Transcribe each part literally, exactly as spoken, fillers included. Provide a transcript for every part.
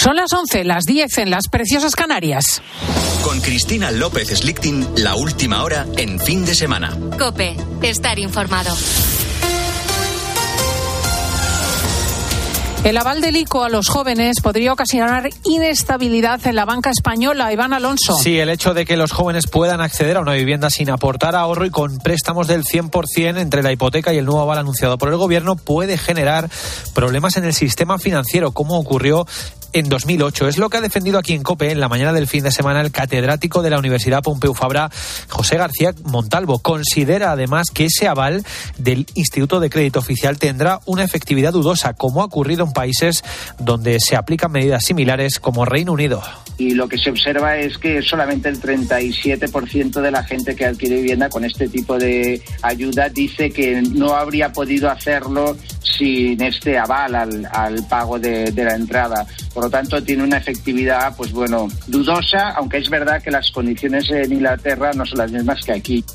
Son las once, las diez en las preciosas Canarias. Con Cristina López Slichting, la última hora en fin de semana. COPE, estar informado. El aval del I C O a los jóvenes podría ocasionar inestabilidad en la banca española. Iván Alonso. Sí, el hecho de que los jóvenes puedan acceder a una vivienda sin aportar ahorro y con préstamos del cien por ciento entre la hipoteca y el nuevo aval anunciado por el gobierno puede generar problemas en el sistema financiero, como ocurrió en dos mil ocho. Es lo que ha defendido aquí en COPE en la mañana del fin de semana el catedrático de la Universidad Pompeu Fabra, José García Montalvo. Considera además que ese aval del Instituto de Crédito Oficial tendrá una efectividad dudosa, como ha ocurrido en países donde se aplican medidas similares como Reino Unido. Y lo que se observa es que solamente el treinta y siete por ciento de la gente que adquiere vivienda con este tipo de ayuda dice que no habría podido hacerlo sin este aval al, al pago de, de la entrada. Por lo tanto, tiene una efectividad, pues bueno, dudosa, aunque es verdad que las condiciones en Inglaterra no son las mismas que aquí.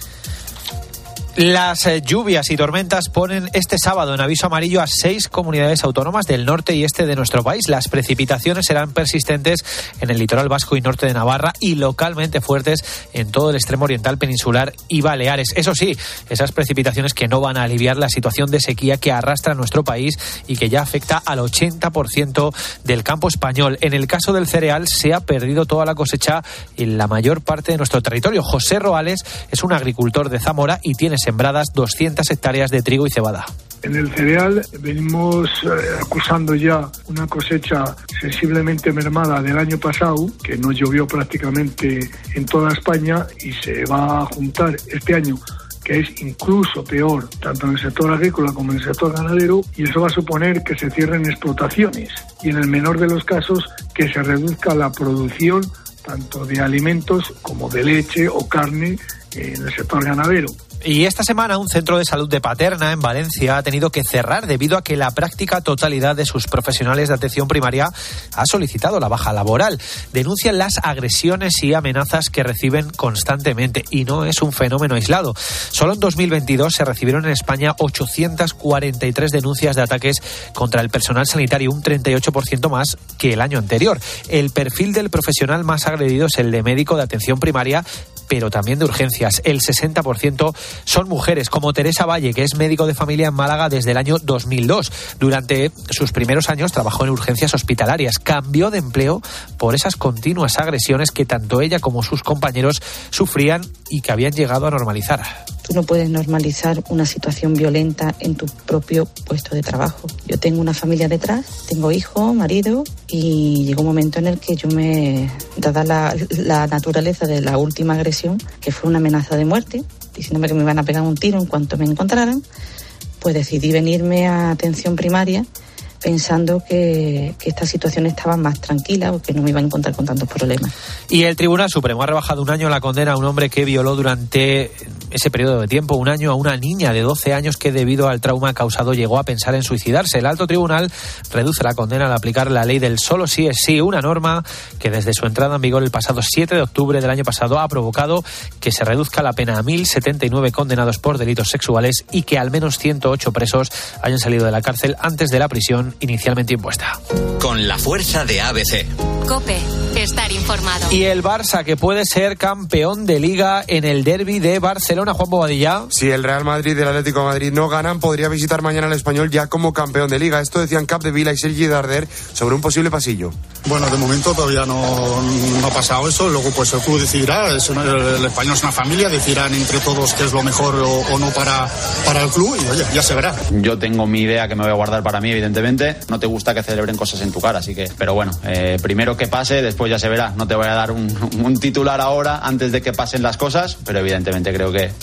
Las eh, lluvias y tormentas ponen este sábado en aviso amarillo a seis comunidades autónomas del norte y este de nuestro país. Las precipitaciones serán persistentes en el litoral vasco y norte de Navarra y localmente fuertes en todo el extremo oriental peninsular y Baleares. Eso sí, esas precipitaciones que no van a aliviar la situación de sequía que arrastra nuestro país y que ya afecta al ochenta por ciento del campo español. En el caso del cereal se ha perdido toda la cosecha en la mayor parte de nuestro territorio. José Roales es un agricultor de Zamora y tiene sembradas doscientas hectáreas de trigo y cebada. En el cereal venimos eh, acusando ya una cosecha sensiblemente mermada del año pasado, que no llovió prácticamente en toda España y se va a juntar este año, que es incluso peor, tanto en el sector agrícola como en el sector ganadero, y eso va a suponer que se cierren explotaciones y en el menor de los casos que se reduzca la producción tanto de alimentos como de leche o carne en el sector ganadero. Y esta semana un centro de salud de Paterna, en Valencia, ha tenido que cerrar debido a que la práctica totalidad de sus profesionales de atención primaria ha solicitado la baja laboral. Denuncian las agresiones y amenazas que reciben constantemente y no es un fenómeno aislado. Solo en dos mil veintidós se recibieron en España ochocientas cuarenta y tres denuncias de ataques contra el personal sanitario, un treinta y ocho por ciento más que el año anterior. El perfil del profesional más agredido es el de médico de atención primaria, pero también de urgencias. El sesenta por ciento son mujeres, como Teresa Valle, que es médico de familia en Málaga desde el año dos mil dos. Durante sus primeros años trabajó en urgencias hospitalarias. Cambió de empleo por esas continuas agresiones que tanto ella como sus compañeros sufrían y que habían llegado a normalizar. Tú no puedes normalizar una situación violenta en tu propio puesto de trabajo. Yo tengo una familia detrás, tengo hijo, marido, y llegó un momento en el que yo me, dada la, la naturaleza de la última agresión, que fue una amenaza de muerte, diciéndome que me iban a pegar un tiro en cuanto me encontraran, pues decidí venirme a atención primaria pensando que, que esta situación estaba más tranquila o que no me iba a encontrar con tantos problemas. Y el Tribunal Supremo ha rebajado un año la condena a un hombre que violó durante ese periodo de tiempo, un año, a una niña de doce años que debido al trauma causado llegó a pensar en suicidarse. El alto tribunal reduce la condena al aplicar la ley del solo sí es sí, una norma que desde su entrada en vigor el pasado siete de octubre del año pasado ha provocado que se reduzca la pena a mil setenta y nueve condenados por delitos sexuales y que al menos ciento ocho presos hayan salido de la cárcel antes de la prisión inicialmente impuesta. Con la fuerza de A B C. COPE, estar informado. Y el Barça, que puede ser campeón de Liga en el derbi de Barcelona, Juan Bobadilla. Si el Real Madrid y el Atlético de Madrid no ganan, podría visitar mañana al Español ya como campeón de Liga. Esto decían Capdevila y Sergi Darder sobre un posible pasillo. Bueno, de momento todavía no, no ha pasado eso. Luego pues el club decidirá. Es una, el Español es una familia, decidirán entre todos qué es lo mejor o, o no para, para el club y oye, ya se verá. Yo tengo mi idea que me voy a guardar para mí, evidentemente. No te gusta que celebren cosas en tu cara, así que, pero bueno, eh, primero que pase, después ya se verá. No te voy a dar un, un titular ahora antes de que pasen las cosas, pero evidentemente creo que,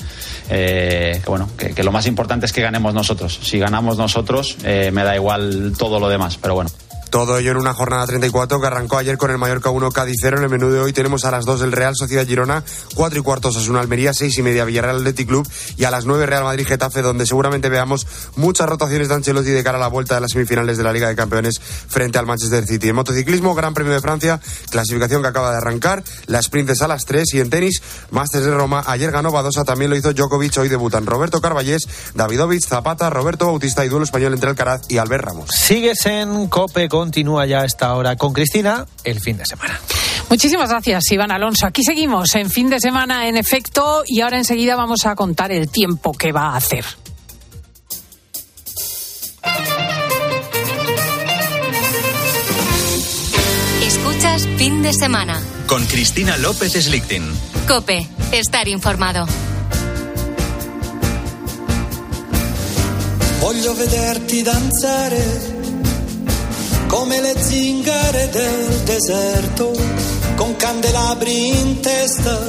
eh, que bueno, que, que lo más importante es que ganemos nosotros. Si ganamos nosotros, eh, me da igual todo lo demás, pero bueno. Todo ello en una jornada treinta y cuatro que arrancó ayer con el Mallorca uno Cádiz cero. En el menú de hoy tenemos a las dos el Real Sociedad Girona, cuatro y cuarto Osasuna Almería, seis y media Villarreal Athletic Club y a las nueve Real Madrid Getafe, donde seguramente veamos muchas rotaciones de Ancelotti de cara a la vuelta de las semifinales de la Liga de Campeones frente al Manchester City. En motociclismo, Gran Premio de Francia, clasificación que acaba de arrancar, las sprints a las tres y en tenis, Masters de Roma, ayer ganó Badosa, también lo hizo Djokovic, hoy debutan Roberto Carballés, Davidovich, Zapata, Roberto Bautista y duelo español entre Alcaraz y Albert Ramos. Sigues en COPE con continúa ya a esta hora con Cristina el fin de semana. Muchísimas gracias, Iván Alonso. Aquí seguimos en fin de semana, en efecto, y ahora enseguida vamos a contar el tiempo que va a hacer. Escuchas Fin de Semana con Cristina López Slichting. COPE, estar informado. Voglio vederti danzare come le zingare del deserto, con candelabri in testa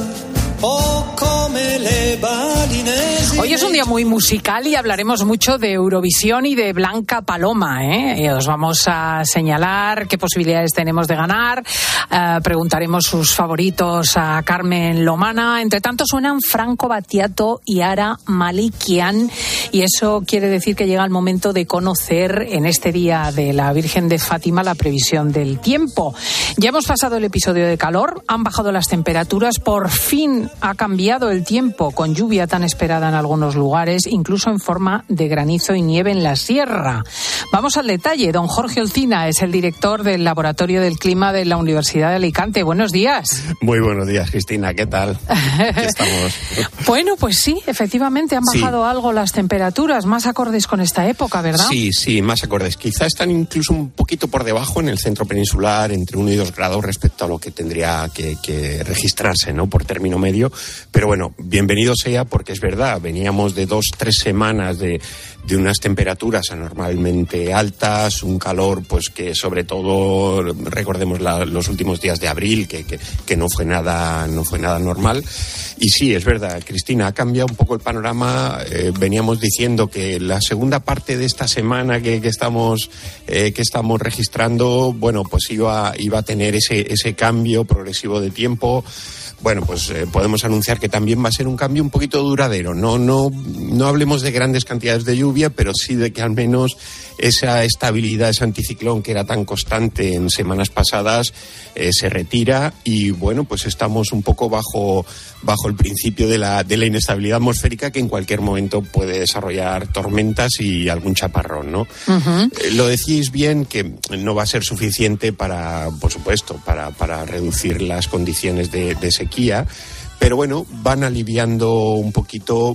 o come le balinesi. Hoy es un día muy musical y hablaremos mucho de Eurovisión y de Blanca Paloma, ¿eh? Y os vamos a señalar qué posibilidades tenemos de ganar, uh, preguntaremos sus favoritos a Carmen Lomana. Entre tanto suenan Franco Battiato y Ara Malikian, y eso quiere decir que llega el momento de conocer en este día de la Virgen de Fátima la previsión del tiempo. Ya hemos pasado el episodio de calor, han bajado las temperaturas, por fin ha cambiado el tiempo, con lluvia tan esperada en algunos lugares, incluso en forma de granizo y nieve en la sierra. Vamos al detalle. Don Jorge Olcina es el director del Laboratorio del Clima de la Universidad de Alicante. Buenos días. Muy buenos días, Cristina. ¿Qué tal? Aquí estamos. Bueno, pues sí, efectivamente han bajado sí. algo las temperaturas, más acordes con esta época, ¿verdad? Sí, sí, más acordes. Quizá están incluso un poquito por debajo en el centro peninsular, entre uno y dos grados respecto a lo que tendría que, que registrarse, ¿no? Por término medio. Pero bueno, bienvenido sea, porque es verdad, veníamos de dos, tres semanas de, de unas temperaturas anormalmente altas, un calor pues que sobre todo recordemos la, los últimos días de abril, que, que, que no fue nada, no fue nada normal. Y sí, es verdad, Cristina, ha cambiado un poco el panorama. Eh, veníamos diciendo que la segunda parte de esta semana que, que estamos eh, que estamos registrando, bueno, pues iba, iba a tener ese, ese cambio progresivo de tiempo. Bueno, pues eh, podemos anunciar que también va a ser un cambio un poquito duradero. No, no, no hablemos de grandes cantidades de lluvia, pero sí de que al menos esa estabilidad, ese anticiclón que era tan constante en semanas pasadas, eh, se retira y bueno, pues estamos un poco bajo, bajo el principio de la, de la inestabilidad atmosférica, que en cualquier momento puede desarrollar tormentas y algún chaparrón, ¿no? Uh-huh. Eh, lo decís bien, que no va a ser suficiente para, por supuesto, para, para reducir las condiciones de, de sequía, pero bueno, van aliviando un poquito,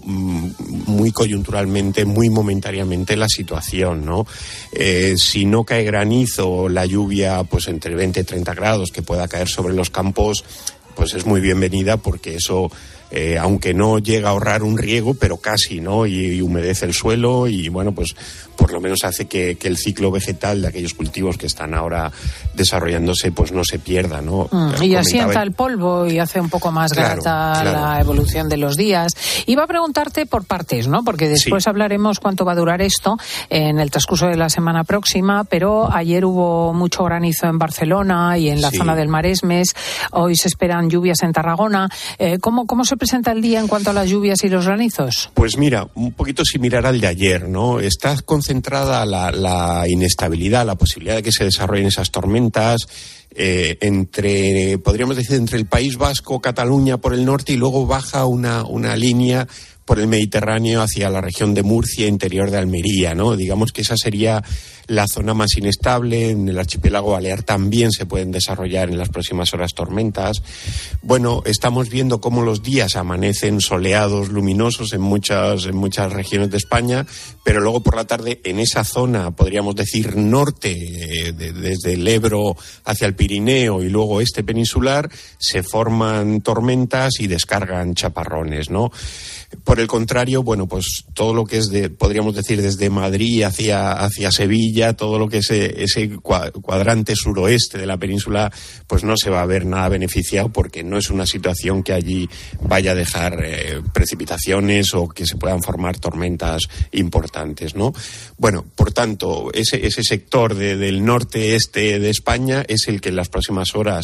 muy coyunturalmente, muy momentáneamente la situación, ¿no? Eh, si no cae granizo o la lluvia, pues entre veinte y treinta grados que pueda caer sobre los campos, pues es muy bienvenida, porque eso, eh, aunque no llega a ahorrar un riego, pero casi, ¿no? Y, y humedece el suelo y bueno, pues por lo menos hace que, que el ciclo vegetal de aquellos cultivos que están ahora desarrollándose pues no se pierda, ¿no? Mm, y asienta el polvo y hace un poco más claro, grata claro. la evolución de los días. Iba a preguntarte por partes, ¿no? Porque después sí. hablaremos cuánto va a durar esto en el transcurso de la semana próxima, pero ayer hubo mucho granizo en Barcelona y en la sí. zona del Maresmes. Hoy se esperan lluvias en Tarragona. Eh, ¿cómo, ¿Cómo se presenta el día en cuanto a las lluvias y los granizos? Pues mira, un poquito similar al de ayer, ¿no? Está concentrada la, la inestabilidad, la posibilidad de que se desarrollen esas tormentas eh, entre, podríamos decir, entre el País Vasco, Cataluña por el norte, y luego baja una, una línea por el Mediterráneo hacia la región de Murcia, interior de Almería, ¿no? Digamos que esa sería la zona más inestable. En el archipiélago balear también se pueden desarrollar en las próximas horas tormentas. Bueno, estamos viendo cómo los días amanecen soleados, luminosos en muchas, en muchas regiones de España, pero luego por la tarde en esa zona, podríamos decir norte, eh, de, desde el Ebro hacia el Pirineo y luego este peninsular, se forman tormentas y descargan chaparrones, ¿no? Por el contrario, bueno, pues todo lo que es de, podríamos decir, desde Madrid hacia, hacia Sevilla, todo lo que es ese, ese cuadrante suroeste de la península, pues no se va a ver nada beneficiado, porque no es una situación que allí vaya a dejar eh, precipitaciones o que se puedan formar tormentas importantes, ¿no? Bueno, por tanto, ese, ese sector de, del norte-este de España es el que en las próximas horas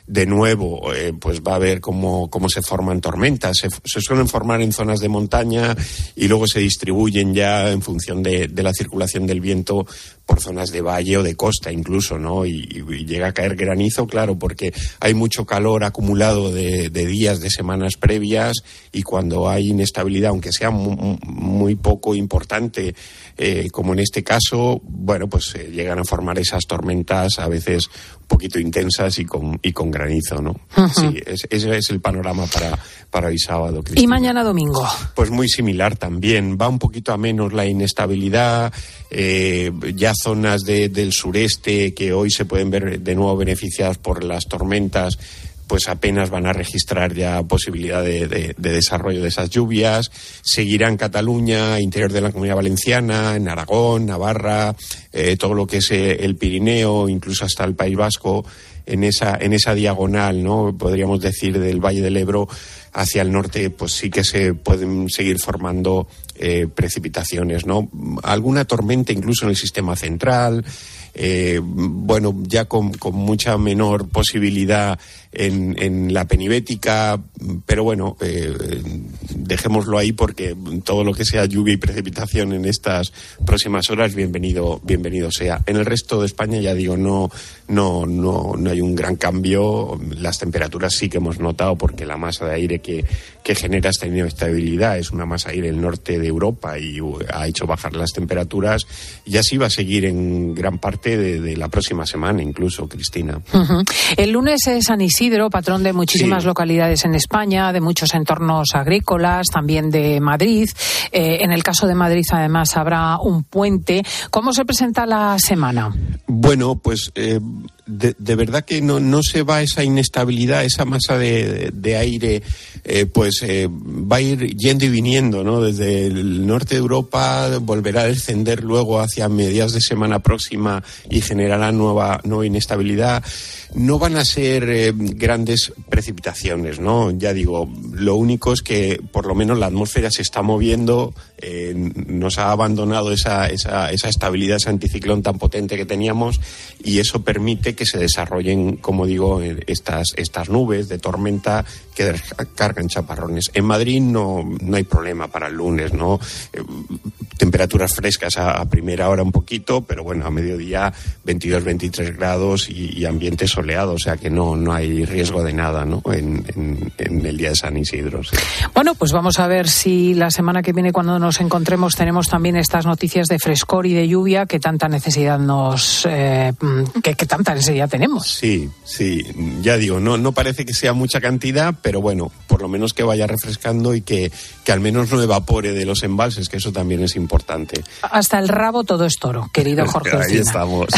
de nuevo, eh, pues va a ver cómo, cómo se forman tormentas. Se, se suelen formar en zonas de montaña y luego se distribuyen ya en función de, de la circulación del viento por zonas de valle o de costa incluso, ¿no? Y, y llega a caer granizo, claro, porque hay mucho calor acumulado de, de días, de semanas previas, y cuando hay inestabilidad, aunque sea muy, muy poco importante, eh, como en este caso, bueno, pues eh, llegan a formar esas tormentas a veces un poquito intensas y con y con granizo, ¿no? Uh-huh. Sí, es, ese es el panorama para, para hoy sábado, Cristina. ¿Y mañana domingo? Pues muy similar también. Va un poquito a menos la inestabilidad, eh, ya zonas de, del sureste que hoy se pueden ver de nuevo beneficiadas por las tormentas, pues apenas van a registrar ya posibilidad de, de, de desarrollo de esas lluvias. Seguirá en Cataluña, interior de la Comunidad Valenciana, en Aragón, Navarra, eh, todo lo que es el Pirineo, incluso hasta el País Vasco, en esa, en esa diagonal, ¿no? Podríamos decir del Valle del Ebro hacia el norte, pues sí que se pueden seguir formando eh, precipitaciones, ¿no? Alguna tormenta incluso en el sistema central, eh, bueno, ya con, con mucha menor posibilidad en, en la penibética, pero bueno, eh, dejémoslo ahí porque todo lo que sea lluvia y precipitación en estas próximas horas, bienvenido, bienvenido sea. En el resto de España, ya digo, no, no, no, no hay un gran cambio. Las temperaturas sí que hemos notado porque la masa de aire que, que genera esta inestabilidad es una masa de aire del norte de Europa y ha hecho bajar las temperaturas, y así va a seguir en gran parte de, de la próxima semana incluso, Cristina. Uh-huh. El lunes es San Isidro, patrón de muchísimas sí. localidades en España, de muchos entornos agrícolas, también de Madrid. Eh, en el caso de Madrid, además, habrá un puente. ¿Cómo se presenta la semana? Bueno, pues eh, de, de verdad que no, no se va esa inestabilidad, esa masa de, de aire, eh, pues eh, va a ir yendo y viniendo, ¿no? Desde el norte de Europa volverá a descender luego hacia mediados de semana próxima y generará nueva, nueva inestabilidad. No van a ser eh, grandes precipitaciones, ¿no? Ya digo, lo único es que por lo menos la atmósfera se está moviendo, eh, nos ha abandonado esa, esa, esa estabilidad, ese anticiclón tan potente que teníamos, y eso permite que se desarrollen, como digo, estas, estas nubes de tormenta que cargan chaparrones. En Madrid no, no hay problema para el lunes, ¿no? Eh, temperaturas frescas a, a primera hora un poquito, pero bueno, a mediodía veintidós, veintitrés grados y, y ambiente soleado, o sea que no, no hay riesgo de nada, ¿no? En, en, en el día de San Isidro. Sí. Bueno, pues vamos a ver si la semana que viene, cuando nos encontremos, tenemos también estas noticias de frescor y de lluvia que tanta necesidad nos, eh, que, que tanta necesidad tenemos. Sí, sí, ya digo, no, no parece que sea mucha cantidad, pero bueno, por lo menos que vaya refrescando y que, que al menos no evapore de los embalses, que eso también es importante. Hasta el rabo todo es toro, querido Jorge Ahí Alsina. estamos.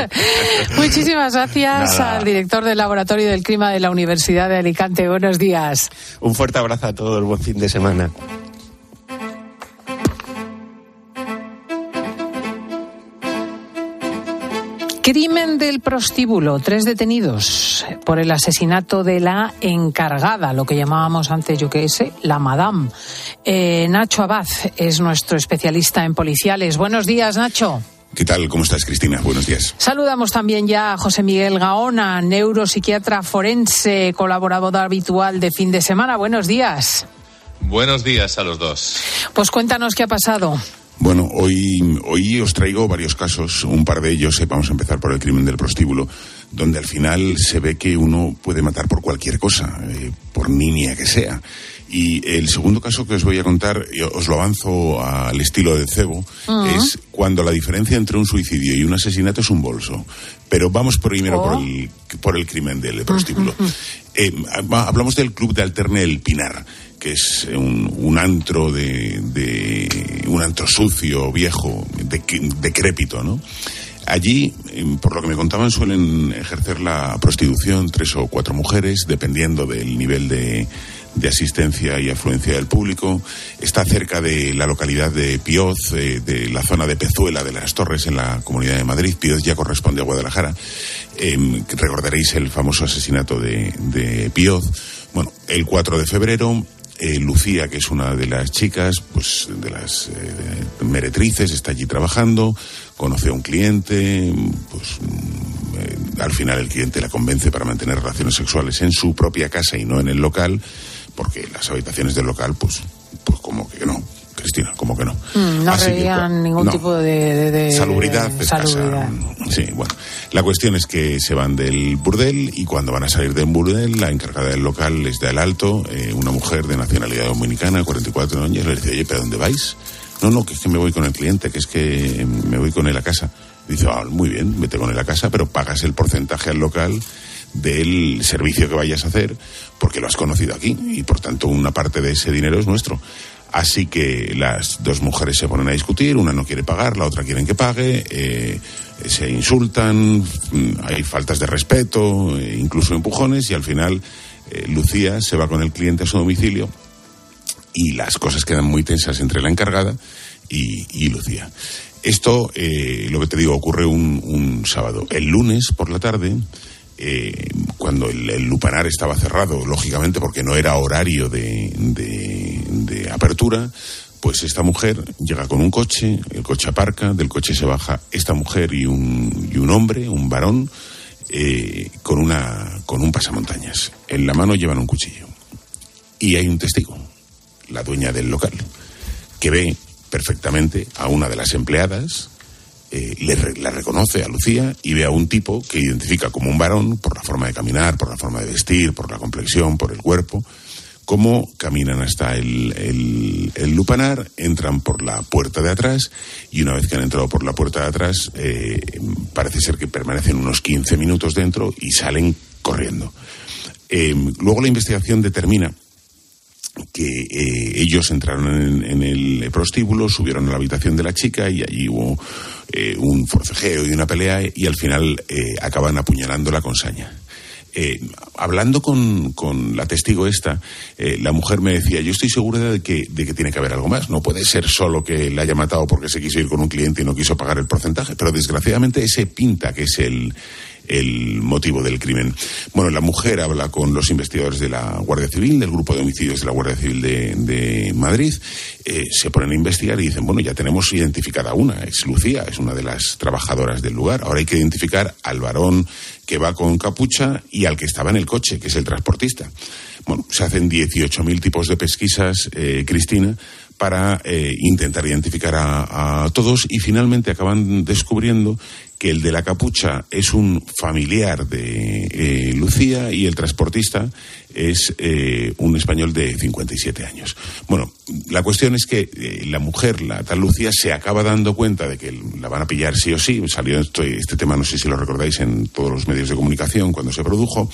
Muchísimas gracias Nada. al director del Laboratorio del Clima de la Universidad de Alicante. Buenos días. Un fuerte abrazo a todos, buen fin de semana. Crimen del prostíbulo. Tres detenidos por el asesinato de la encargada, lo que llamábamos antes, yo qué sé, la madame. Eh, Nacho Abad es nuestro especialista en policiales. Buenos días, Nacho. ¿Qué tal? ¿Cómo estás, Cristina? Buenos días. Saludamos también ya a José Miguel Gaona, neuropsiquiatra forense, colaborador habitual de Fin de Semana. Buenos días. Buenos días a los dos. Pues cuéntanos qué ha pasado. Bueno, hoy, hoy os traigo varios casos, un par de ellos, eh, vamos a empezar por el crimen del prostíbulo, donde al final se ve que uno puede matar por cualquier cosa, eh, por nimia que sea. Y el segundo caso que os voy a contar, os lo avanzo al estilo de Cebo, uh-huh. es cuando la diferencia entre un suicidio y un asesinato es un bolso. Pero vamos primero oh. por, el, por el crimen del prostíbulo. Uh-huh. Eh, hablamos del club de alterne El Pinar, que es un, un antro de, de un antro sucio, viejo, de, decrépito, ¿no? Allí, por lo que me contaban, suelen ejercer la prostitución tres o cuatro mujeres, dependiendo del nivel de, de asistencia y afluencia del público. Está cerca de la localidad de Pioz, eh, de la zona de Pezuela de las Torres, en la Comunidad de Madrid. Pioz ya corresponde a Guadalajara. Eh, recordaréis el famoso asesinato de, de Pioz. Bueno, el cuatro de febrero... Eh, Lucía, que es una de las chicas, pues de las eh, meretrices, está allí trabajando, conoce a un cliente, pues eh, al final el cliente la convence para mantener relaciones sexuales en su propia casa y no en el local, porque las habitaciones del local, pues, pues como que no, Cristina, como que no. Mm, no Así reían que, ningún no. tipo de, de, de salubridad, de escasa. salubridad. Sí, bueno. La cuestión es que se van del burdel y cuando van a salir del burdel, la encargada del local les da el alto, eh, una mujer de nacionalidad dominicana, cuarenta y cuatro años, le dice, oye, ¿pero dónde vais? No, no, que es que me voy con el cliente, que es que me voy con él a casa. Dice, ah, muy bien, vete con él a casa, pero pagas el porcentaje al local del servicio que vayas a hacer, porque lo has conocido aquí, y por tanto una parte de ese dinero es nuestro. Así que las dos mujeres se ponen a discutir, una no quiere pagar, la otra quieren que pague, eh, se insultan, hay faltas de respeto, eh, incluso empujones, y al final eh, Lucía se va con el cliente a su domicilio y las cosas quedan muy tensas entre la encargada y, y Lucía. Esto, eh, lo que te digo, ocurre un, un sábado. El lunes por la tarde, eh, cuando el, el lupanar estaba cerrado, lógicamente porque no era horario de, de, de apertura, pues esta mujer llega con un coche, el coche aparca, del coche se baja esta mujer y un, y un hombre, un varón, eh, con, una, con un pasamontañas. En la mano llevan un cuchillo. Y hay un testigo, la dueña del local, que ve perfectamente a una de las empleadas, eh, le, la reconoce a Lucía y ve a un tipo que identifica como un varón por la forma de caminar, por la forma de vestir, por la complexión, por el cuerpo, cómo caminan hasta el, el, el lupanar, entran por la puerta de atrás y una vez que han entrado por la puerta de atrás, eh, parece ser que permanecen unos quince minutos dentro y salen corriendo. Eh, luego la investigación determina que eh, ellos entraron en, en el prostíbulo, subieron a la habitación de la chica y allí hubo eh, un forcejeo y una pelea y al final eh, acaban apuñalándola con saña. Eh, hablando con, con la testigo esta, eh, la mujer me decía, yo estoy segura de que, de que tiene que haber algo más. No puede ser solo que la haya matado porque se quiso ir con un cliente y no quiso pagar el porcentaje, pero desgraciadamente ese pinta que es el... el motivo del crimen. Bueno, la mujer habla con los investigadores de la Guardia Civil, del grupo de homicidios de la Guardia Civil de, de Madrid, eh, se ponen a investigar y dicen, bueno, ya tenemos identificada una, es Lucía, es una de las trabajadoras del lugar, ahora hay que identificar al varón que va con capucha y al que estaba en el coche, que es el transportista. Bueno, se hacen dieciocho mil tipos de pesquisas, eh, Cristina, para eh, intentar identificar a, a todos y finalmente acaban descubriendo que el de la capucha es un familiar de eh, Lucía y el transportista es eh, un español de cincuenta y siete años. Bueno, la cuestión es que eh, la mujer, la tal Lucía, se acaba dando cuenta de que la van a pillar sí o sí. Salió este, este tema, no sé si lo recordáis, en todos los medios de comunicación cuando se produjo.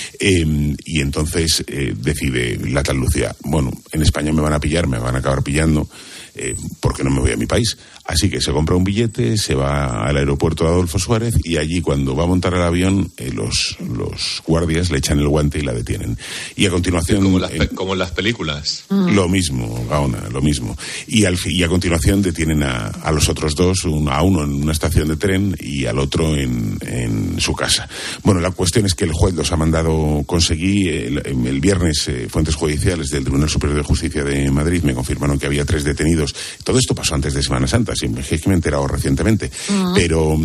Eh, y entonces eh, decide la tal Lucía, bueno, en España me van a pillar, me van a acabar pillando, eh, porque no me voy a mi país. Así que se compra un billete, se va al aeropuerto de Adolfo Suárez y allí cuando va a montar el avión eh, los, los guardias le echan el guante y la detienen. Y a continuación... Como, las, eh, como en las películas. Mm. Lo mismo, Gaona, lo mismo. Y, al, y a continuación detienen a, a los otros dos, un, a uno en una estación de tren y al otro en, en su casa. Bueno, la cuestión es que el juez los ha mandado, conseguí, el, el viernes, eh, fuentes judiciales del Tribunal Superior de Justicia de Madrid me confirmaron que había tres detenidos. Todo esto pasó antes de Semana Santa, sí, es que me he enterado recientemente. Uh-huh. Pero,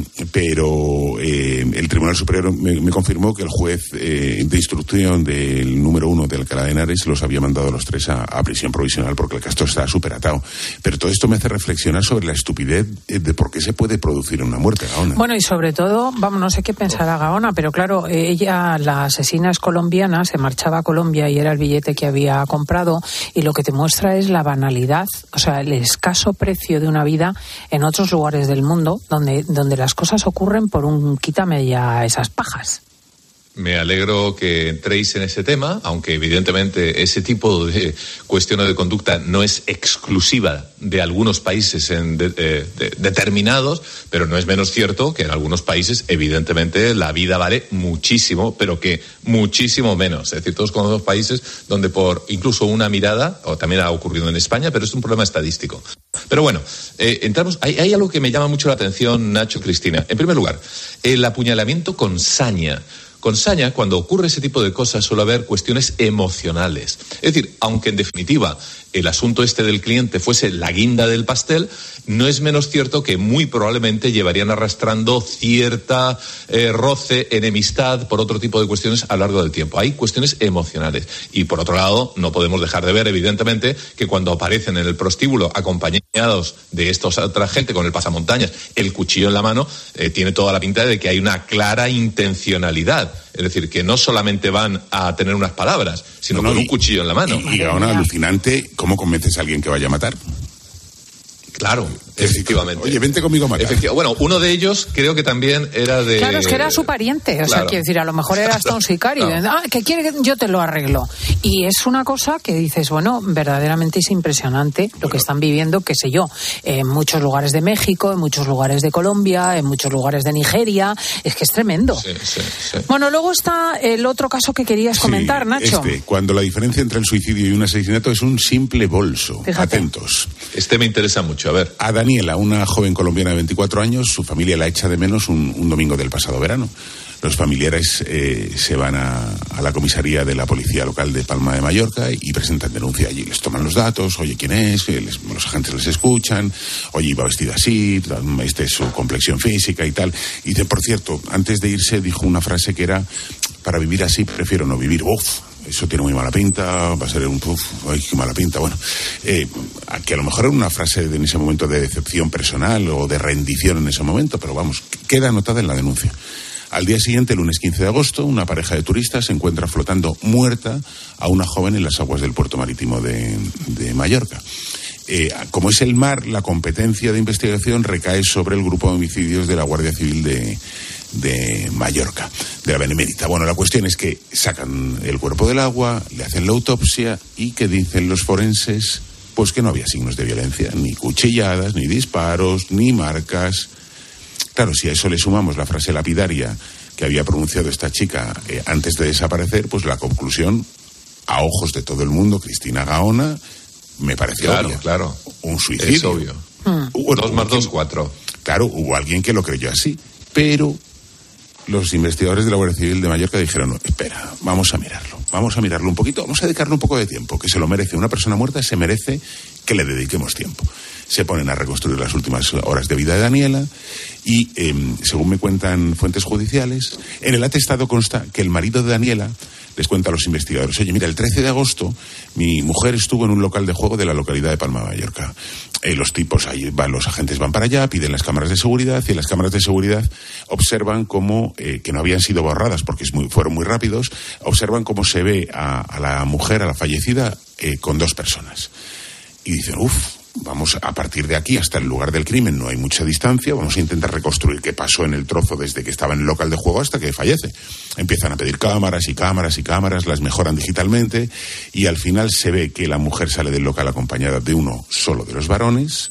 pero eh, el Tribunal Superior me, me confirmó que el juez eh, de instrucción del número uno de Alcalá de Henares los había mandado a los tres a, a prisión provisional porque el caso está súper atado. Pero todo esto me hace reflexionar sobre la estupidez de por qué se puede producir una muerte, Gaona. Bueno, y sobre todo, vamos, no sé qué pensará Gaona, pero claro, ella, la asesina es colombiana, se marchaba a Colombia y era el billete que había comprado, y lo que te muestra es la banalidad, o sea, el escaso precio de una vida en otros lugares del mundo donde, donde las cosas ocurren por un quítame ya esas pajas. Me alegro que entréis en ese tema, aunque evidentemente ese tipo de cuestión de conducta no es exclusiva de algunos países en de, de, de, determinados, pero no es menos cierto que en algunos países evidentemente la vida vale muchísimo, pero que muchísimo menos. Es decir, todos conocemos países donde por incluso una mirada, o también ha ocurrido en España, pero es un problema estadístico. Pero bueno, eh, entramos. Hay, hay algo que me llama mucho la atención, Nacho, Cristina. En primer lugar, el apuñalamiento con saña. con saña, cuando ocurre ese tipo de cosas suele haber cuestiones emocionales. Es decir, aunque en definitiva el asunto este del cliente fuese la guinda del pastel, no es menos cierto que muy probablemente llevarían arrastrando cierta eh, roce, enemistad por otro tipo de cuestiones a lo largo del tiempo. Hay cuestiones emocionales. Y por otro lado, no podemos dejar de ver, evidentemente, que cuando aparecen en el prostíbulo acompañados de esta otra gente con el pasamontañas, el cuchillo en la mano, eh, tiene toda la pinta de que hay una clara intencionalidad. Es decir, que no solamente van a tener unas palabras, sino no, no, con y, un cuchillo en la mano. Y, y ahora, alucinante, ¿cómo convences a alguien que vaya a matar? Claro, efectivamente. Oye, vente conmigo a matar. Bueno, uno de ellos creo que también era de... Claro, es que era su pariente. O claro. sea, quiero decir, a lo mejor era hasta un sicario. No. Ah, que quiere que yo te lo arreglo. Y es una cosa que dices, bueno, verdaderamente es impresionante lo bueno. que están viviendo, qué sé yo, en muchos lugares de México, en muchos lugares de Colombia, en muchos lugares de Nigeria. Es que es tremendo. Sí, sí, sí. Bueno, luego está el otro caso que querías sí, comentar, Nacho. Este, cuando la diferencia entre el suicidio y un asesinato es un simple bolso. Fíjate. Atentos. Este me interesa mucho, a ver. A Daniela, una joven colombiana de veinticuatro años, su familia la echa de menos un, un domingo del pasado verano. Los familiares eh, se van a, a la comisaría de la policía local de Palma de Mallorca y presentan denuncia allí. Les toman los datos, oye, ¿quién es? Les, los agentes les escuchan, oye, iba vestida así, esta es su complexión física y tal. Y dicen, por cierto, antes de irse dijo una frase que era, para vivir así prefiero no vivir. Uf, eso tiene muy mala pinta, va a ser un puff, ay, qué mala pinta. Bueno, eh, que a lo mejor era una frase de, en ese momento de decepción personal o de rendición en ese momento, pero vamos, queda anotada en la denuncia. Al día siguiente, lunes quince de agosto, una pareja de turistas se encuentra flotando muerta a una joven en las aguas del puerto marítimo de, de Mallorca. Eh, como es el mar, la competencia de investigación recae sobre el grupo de homicidios de la Guardia Civil de, de Mallorca, de la Benemérita. Bueno, la cuestión es que sacan el cuerpo del agua, le hacen la autopsia y que dicen los forenses, pues que no había signos de violencia, ni cuchilladas, ni disparos, ni marcas. Claro, si a eso le sumamos la frase lapidaria que había pronunciado esta chica eh, antes de desaparecer, pues la conclusión, a ojos de todo el mundo, Cristina Gaona, me parece claro, obvia. Claro, un suicidio. Es obvio. Hmm. Bueno, dos más dos, cuatro. Claro, hubo alguien que lo creyó así, pero los investigadores de la Guardia Civil de Mallorca dijeron, no, espera, vamos a mirarlo, vamos a mirarlo un poquito, vamos a dedicarle un poco de tiempo, que se lo merece. Una persona muerta se merece que le dediquemos tiempo. Se ponen a reconstruir las últimas horas de vida de Daniela y, eh, según me cuentan fuentes judiciales, en el atestado consta que el marido de Daniela les cuenta a los investigadores, oye, mira, el trece de agosto mi mujer estuvo en un local de juego de la localidad de Palma de Mallorca. Eh, los tipos, ahí van, los agentes van para allá, piden las cámaras de seguridad y en las cámaras de seguridad observan cómo, eh, que no habían sido borradas porque es muy, fueron muy rápidos, observan cómo se ve a, a la mujer, a la fallecida, eh, con dos personas. Y dicen, uff, vamos a partir de aquí hasta el lugar del crimen, no hay mucha distancia, vamos a intentar reconstruir qué pasó en el trozo desde que estaba en el local de juego hasta que fallece. Empiezan a pedir cámaras y cámaras y cámaras, las mejoran digitalmente y al final se ve que la mujer sale del local acompañada de uno solo de los varones.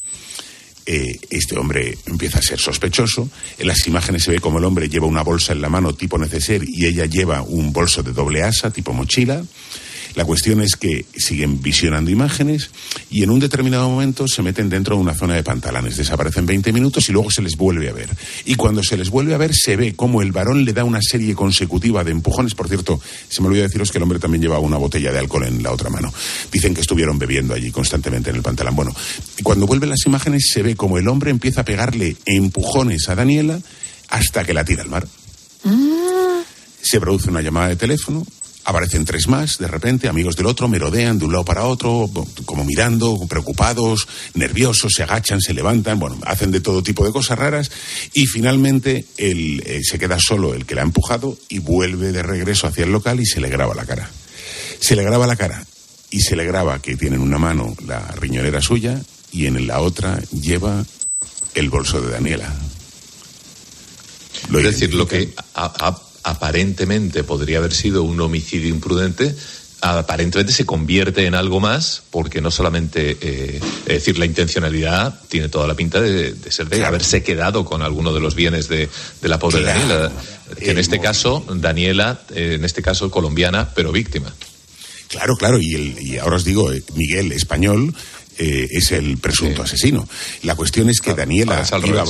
Eh, este hombre empieza a ser sospechoso. En las imágenes se ve como el hombre lleva una bolsa en la mano tipo neceser y ella lleva un bolso de doble asa tipo mochila. La cuestión es que siguen visionando imágenes y en un determinado momento se meten dentro de una zona de pantalanes, desaparecen veinte minutos y luego se les vuelve a ver. Y cuando se les vuelve a ver se ve cómo el varón le da una serie consecutiva de empujones. Por cierto, se me olvidó deciros que el hombre también llevaba una botella de alcohol en la otra mano. Dicen que estuvieron bebiendo allí constantemente en el pantalón. Bueno, cuando vuelven las imágenes se ve cómo el hombre empieza a pegarle empujones a Daniela hasta que la tira al mar. Mm. Se produce una llamada de teléfono. Aparecen tres más, de repente, amigos del otro, merodean de un lado para otro, como mirando, preocupados, nerviosos, se agachan, se levantan, bueno, hacen de todo tipo de cosas raras y finalmente él, eh, se queda solo el que la ha empujado y vuelve de regreso hacia el local y se le graba la cara. Se le graba la cara y se le graba que tiene en una mano la riñonera suya y en la otra lleva el bolso de Daniela. Lo es decir, lo que... A, a... aparentemente podría haber sido un homicidio imprudente, aparentemente se convierte en algo más, porque no solamente, eh, es decir, la intencionalidad tiene toda la pinta de, de ser de claro. haberse quedado con alguno de los bienes de, de la pobre claro. Daniela, que en este caso, Daniela, eh, en este caso colombiana, pero víctima. Claro, claro, y, el, y ahora os digo, Miguel, español, eh, es el presunto sí. asesino. La cuestión es que claro, Daniela iba...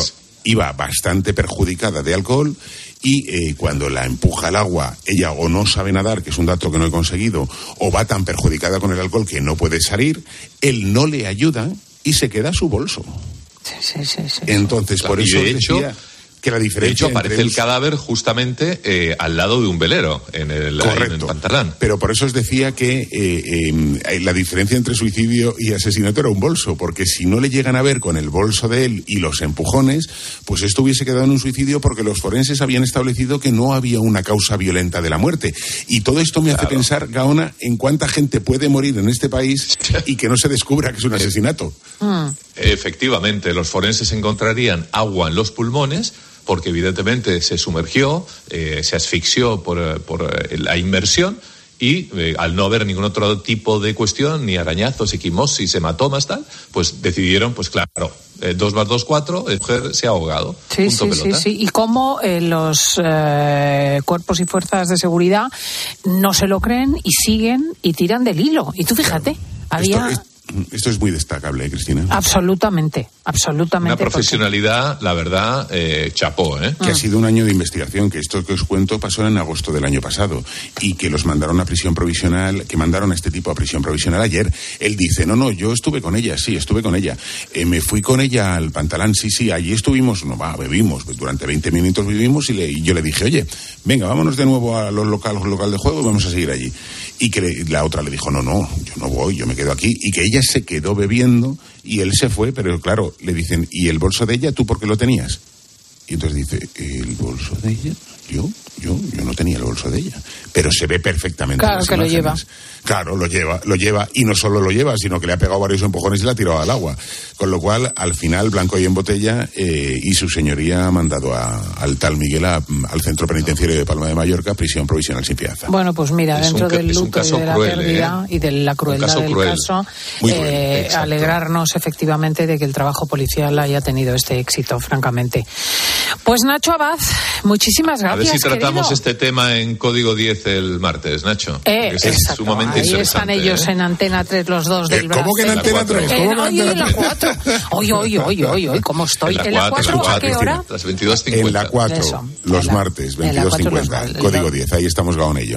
iba bastante perjudicada de alcohol y eh, cuando la empuja al agua, ella o no sabe nadar, que es un dato que no he conseguido, o va tan perjudicada con el alcohol que no puede salir, él no le ayuda y se queda su bolso. Sí, sí, sí, sí. Entonces, por y eso de hecho, decía que la diferencia de hecho aparece entre el cadáver justamente eh, al lado de un velero en el, en el Pantalán. Pero por eso os decía que eh, eh, la diferencia entre suicidio y asesinato era un bolso, porque si no le llegan a ver con el bolso de él y los empujones, pues esto hubiese quedado en un suicidio, porque los forenses habían establecido que no había una causa violenta de la muerte. Y todo esto me hace claro. pensar, Gaona, en cuánta gente puede morir en este país y que no se descubra que es un asesinato. Mm. Efectivamente, los forenses encontrarían agua en los pulmones, porque evidentemente se sumergió, eh, se asfixió por, por eh, la inmersión y eh, al no haber ningún otro tipo de cuestión, ni arañazos, equimosis, hematomas, tal, pues decidieron, pues claro, eh, dos más dos, cuatro, la mujer se ha ahogado. Sí, punto sí, pelota. sí, sí. Y cómo eh, los eh, cuerpos y fuerzas de seguridad no se lo creen y siguen y tiran del hilo. Y tú fíjate, había... Esto, es, esto es muy destacable, ¿eh, Cristina? Absolutamente, absolutamente. Una profesionalidad, porque... la verdad, eh, chapó, ¿eh? Que ha sido un año de investigación, que esto que os cuento pasó en agosto del año pasado, y que los mandaron a prisión provisional, que mandaron a este tipo a prisión provisional ayer. Él dice, no, no, yo estuve con ella, sí, estuve con ella. Eh, me fui con ella al Pantalán, sí, sí, allí estuvimos, no, va, bebimos, durante veinte minutos vivimos, y, le, y yo le dije, oye, venga, vámonos de nuevo a los locales, local de juego, y vamos a seguir allí. Y que le, la otra le dijo, no, no, yo no voy, yo me quedo aquí, y que ella se quedó bebiendo, y él se fue, pero claro, le dicen, ¿y el bolso de ella, tú por qué lo tenías? Y entonces dice, ¿el bolso de ella? Yo, yo, yo no tenía el bolso de ella. Pero se ve perfectamente. Claro que lo lleva. Claro, lo lleva, lo lleva, y no solo lo lleva, sino que le ha pegado varios empujones y la ha tirado al agua. Con lo cual, al final, blanco y en botella, eh, y su señoría ha mandado a, al tal Miguel a, al centro penitenciario de Palma de Mallorca, prisión provisional sin fianza. Bueno, pues mira, es dentro un, del luto y de la cruel, pérdida ¿eh? y de la crueldad del cruel. caso, Muy eh, cruel, alegrarnos efectivamente de que el trabajo policial haya tenido este éxito, francamente. Pues Nacho Abad, muchísimas gracias. A ver si tratamos querido. este tema en Código diez el martes, Nacho. Eh, es exacto, sumamente ahí están interesante, ellos ¿eh? en Antena tres, los dos del brazo. ¿Cómo que en Antena tres? Eh, ¿Cómo que en oye, Antena en la cuatro. Oye, oye, oye, oye, oye, ¿cómo estoy? En la cuatro, ¿a qué hora? Las veintidós cincuenta. En la cuatro, Eso, los la, martes, veintidós cincuenta. Código diez, ahí estamos Gaón y yo.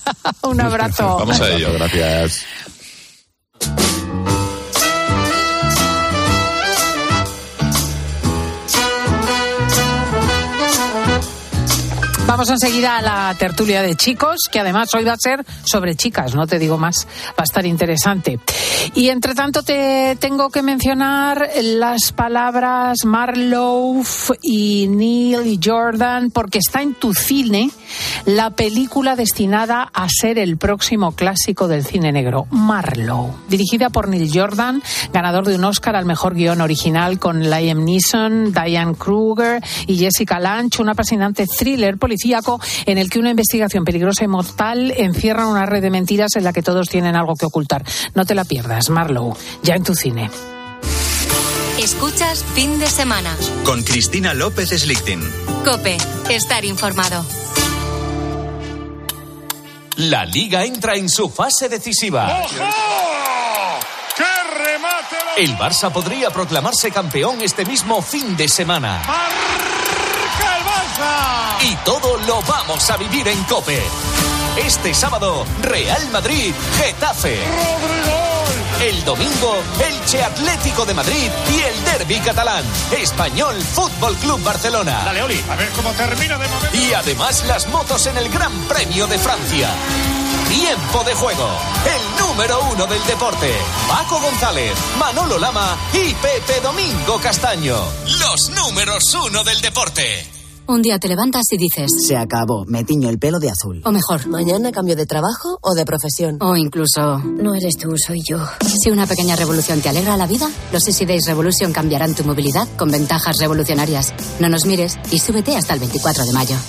Un abrazo. Vamos a ello. Gracias. Vamos enseguida a la tertulia de chicos, que además hoy va a ser sobre chicas, no te digo más, va a estar interesante. Y entre tanto te tengo que mencionar las palabras Marlowe y Neil y Jordan, porque está en tu cine la película destinada a ser el próximo clásico del cine negro, Marlowe, dirigida por Neil Jordan, ganador de un Oscar al mejor guión original con Liam Neeson, Diane Kruger y Jessica Lange, un apasionante thriller policíaco en el que una investigación peligrosa y mortal encierra una red de mentiras en la que todos tienen algo que ocultar. No te la pierdas, Marlowe, ya en tu cine. Escuchas Fin de Semana. Con Cristina López Slichting. COPE, estar informado. La Liga entra en su fase decisiva. ¡Ojo! ¡Qué remate! El Barça podría proclamarse campeón este mismo fin de semana. ¡Marca el Barça! Y todo lo vamos a vivir en COPE. Este sábado, Real Madrid, Getafe. ¡Rodrigo! El domingo, Elche Atlético de Madrid y el derbi catalán, Español Fútbol Club Barcelona. Dale, Oli, a ver cómo termina de momento. Y además las motos en el Gran Premio de Francia. Tiempo de juego, el número uno del deporte. Paco González, Manolo Lama y Pepe Domingo Castaño. Los números uno del deporte. Un día te levantas y dices... Se acabó, me tiño el pelo de azul. O mejor... Mañana cambio de trabajo o de profesión. O incluso... No eres tú, soy yo. Si una pequeña revolución te alegra la vida, los Easy Days Revolution cambiarán tu movilidad con ventajas revolucionarias. No nos mires y súbete hasta el veinticuatro de mayo.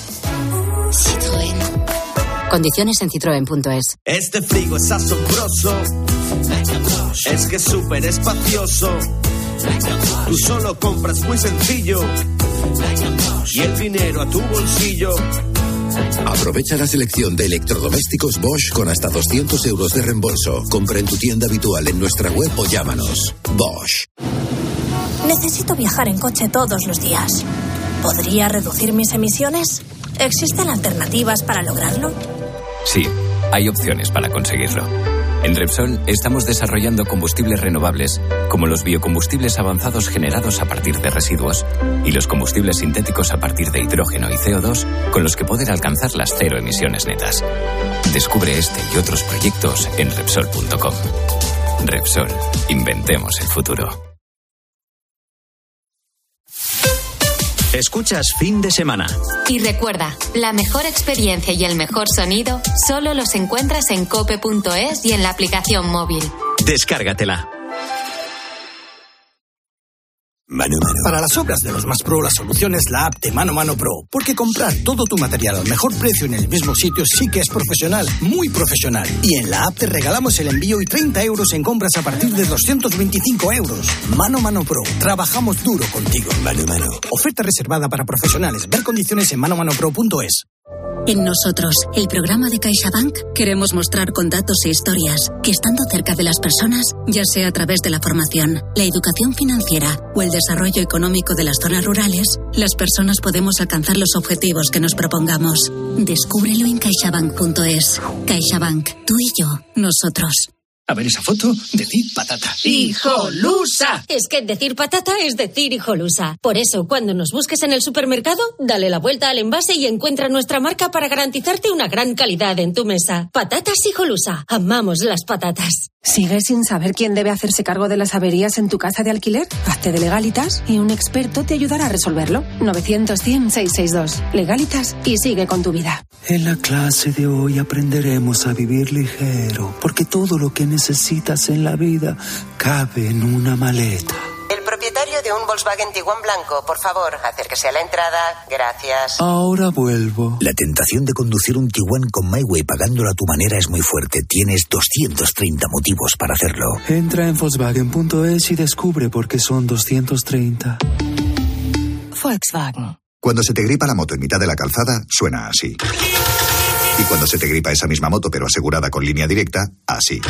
Citroën. Condiciones en citroen punto es. Este frigo es asombroso. Es que es súper espacioso. Tú solo compras muy sencillo. Y el dinero a tu bolsillo. Aprovecha la selección de electrodomésticos Bosch con hasta doscientos euros de reembolso. Compra en tu tienda habitual en nuestra web o llámanos. Bosch. Necesito viajar en coche todos los días. ¿Podría reducir mis emisiones? ¿Existen alternativas para lograrlo? Sí, hay opciones para conseguirlo. En Repsol estamos desarrollando combustibles renovables, como los biocombustibles avanzados generados a partir de residuos y los combustibles sintéticos a partir de hidrógeno y C O dos, con los que poder alcanzar las cero emisiones netas. Descubre este y otros proyectos en Repsol punto com. Repsol, inventemos el futuro. Escuchas Fin de Semana. Y recuerda, la mejor experiencia y el mejor sonido solo los encuentras en cope punto es y en la aplicación móvil. Descárgatela. Mano Mano. Para las obras de los más pro, la solución es la app de Mano Mano Pro. Porque comprar todo tu material al mejor precio en el mismo sitio sí que es profesional, muy profesional. Y en la app te regalamos el envío y treinta euros en compras a partir de doscientos veinticinco euros. Mano Mano Pro. Trabajamos duro contigo. Mano Mano. Oferta reservada para profesionales. Ver condiciones en mano mano pro punto es. En Nosotros, el programa de CaixaBank, queremos mostrar con datos e historias que estando cerca de las personas, ya sea a través de la formación, la educación financiera o el desarrollo económico de las zonas rurales, las personas podemos alcanzar los objetivos que nos propongamos. Descúbrelo en caixabank punto es. CaixaBank, tú y yo, nosotros. A ver esa foto, decir patata. ¡Hijolusa! Es que decir patata es decir hijolusa. Por eso, cuando nos busques en el supermercado, dale la vuelta al envase y encuentra nuestra marca para garantizarte una gran calidad en tu mesa. Patatas Hijolusa. Amamos las patatas. ¿Sigues sin saber quién debe hacerse cargo de las averías en tu casa de alquiler? Hazte de Legalitas y un experto te ayudará a resolverlo. novecientos cien seiscientos sesenta y dos. Legalitas y sigue con tu vida. En la clase de hoy aprenderemos a vivir ligero, porque todo lo que necesitas en la vida cabe en una maleta. El propietario de un Volkswagen Tiguan blanco, por favor, acérquese a la entrada. Gracias. Ahora vuelvo. La tentación de conducir un Tiguan con MyWay pagándolo a tu manera es muy fuerte. Tienes doscientos treinta motivos para hacerlo. Entra en Volkswagen punto es y descubre por qué son doscientos treinta. Volkswagen. Cuando se te gripa la moto en mitad de la calzada, suena así. Y cuando se te gripa esa misma moto, pero asegurada con Línea Directa, así.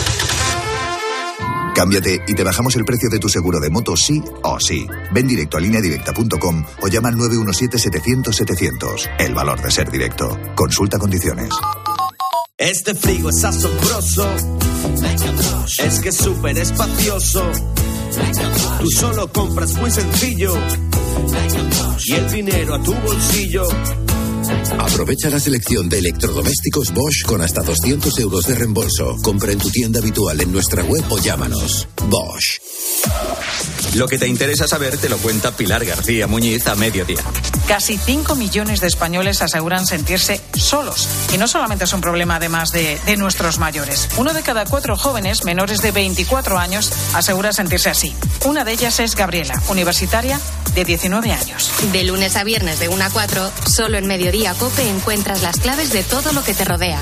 Cámbiate y te bajamos el precio de tu seguro de moto sí o sí. Ven directo a línea directa punto com o llama al nueve uno siete setecientos setecientos. El valor de ser directo. Consulta condiciones. Este frigo es asombroso. Es que es súper espacioso. Tú solo compras muy sencillo. Y el dinero a tu bolsillo. Aprovecha la selección de electrodomésticos Bosch con hasta doscientos euros de reembolso. Compra en tu tienda habitual, en nuestra web o llámanos. Bosch. Lo que te interesa saber te lo cuenta Pilar García Muñiz a mediodía. Casi cinco millones de españoles aseguran sentirse solos. Y no solamente es un problema además de, de nuestros mayores. Uno de cada cuatro jóvenes menores de veinticuatro años asegura sentirse así. Una de ellas es Gabriela, universitaria de diecinueve años. De lunes a viernes de una a cuatro, solo en Mediodía Cope encuentras las claves de todo lo que te rodea.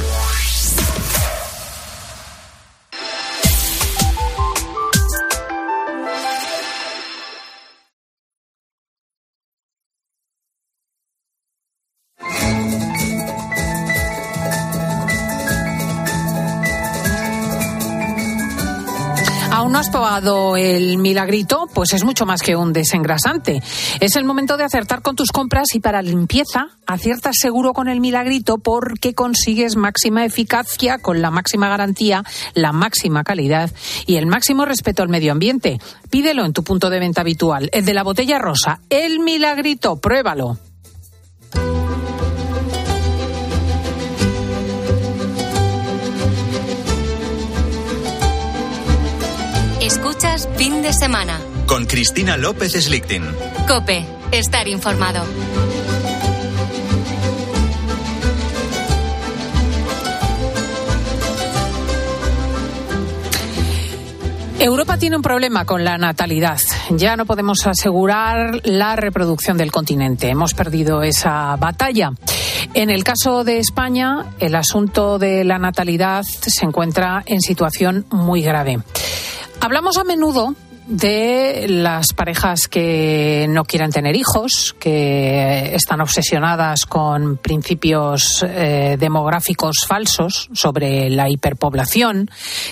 ¿Aún no has probado el Milagrito? Pues es mucho más que un desengrasante. Es el momento de acertar con tus compras y para limpieza aciertas seguro con el Milagrito porque consigues máxima eficacia con la máxima garantía, la máxima calidad y el máximo respeto al medio ambiente. Pídelo en tu punto de venta habitual, el de la botella rosa, el Milagrito, pruébalo. Escuchas Fin de Semana. Con Cristina López Slichting. Cope, estar informado. Europa tiene un problema con la natalidad. Ya no podemos asegurar la reproducción del continente. Hemos perdido esa batalla. En el caso de España, el asunto de la natalidad se encuentra en situación muy grave. Hablamos a menudo de las parejas que no quieren tener hijos, que están obsesionadas con principios eh, demográficos falsos sobre la hiperpoblación,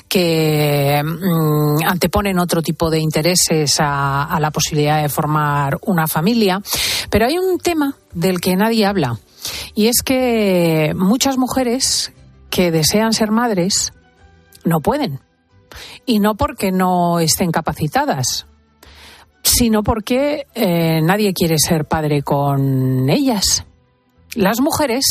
que mm, anteponen otro tipo de intereses a, a la posibilidad de formar una familia. Pero hay un tema del que nadie habla, y es que muchas mujeres que desean ser madres no pueden. Y no porque no estén capacitadas, sino porque eh, nadie quiere ser padre con ellas. Las mujeres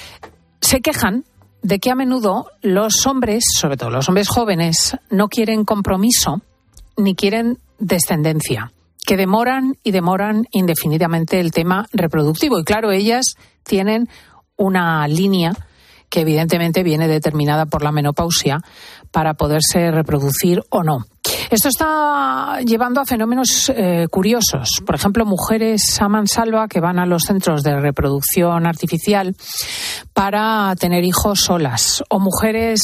se quejan de que a menudo los hombres, sobre todo los hombres jóvenes, no quieren compromiso ni quieren descendencia, que demoran y demoran indefinidamente el tema reproductivo. Y claro, ellas tienen una línea que evidentemente viene determinada por la menopausia para poderse reproducir o no. Esto está llevando a fenómenos eh, curiosos. Por ejemplo, mujeres a mansalva que van a los centros de reproducción artificial para tener hijos solas, o mujeres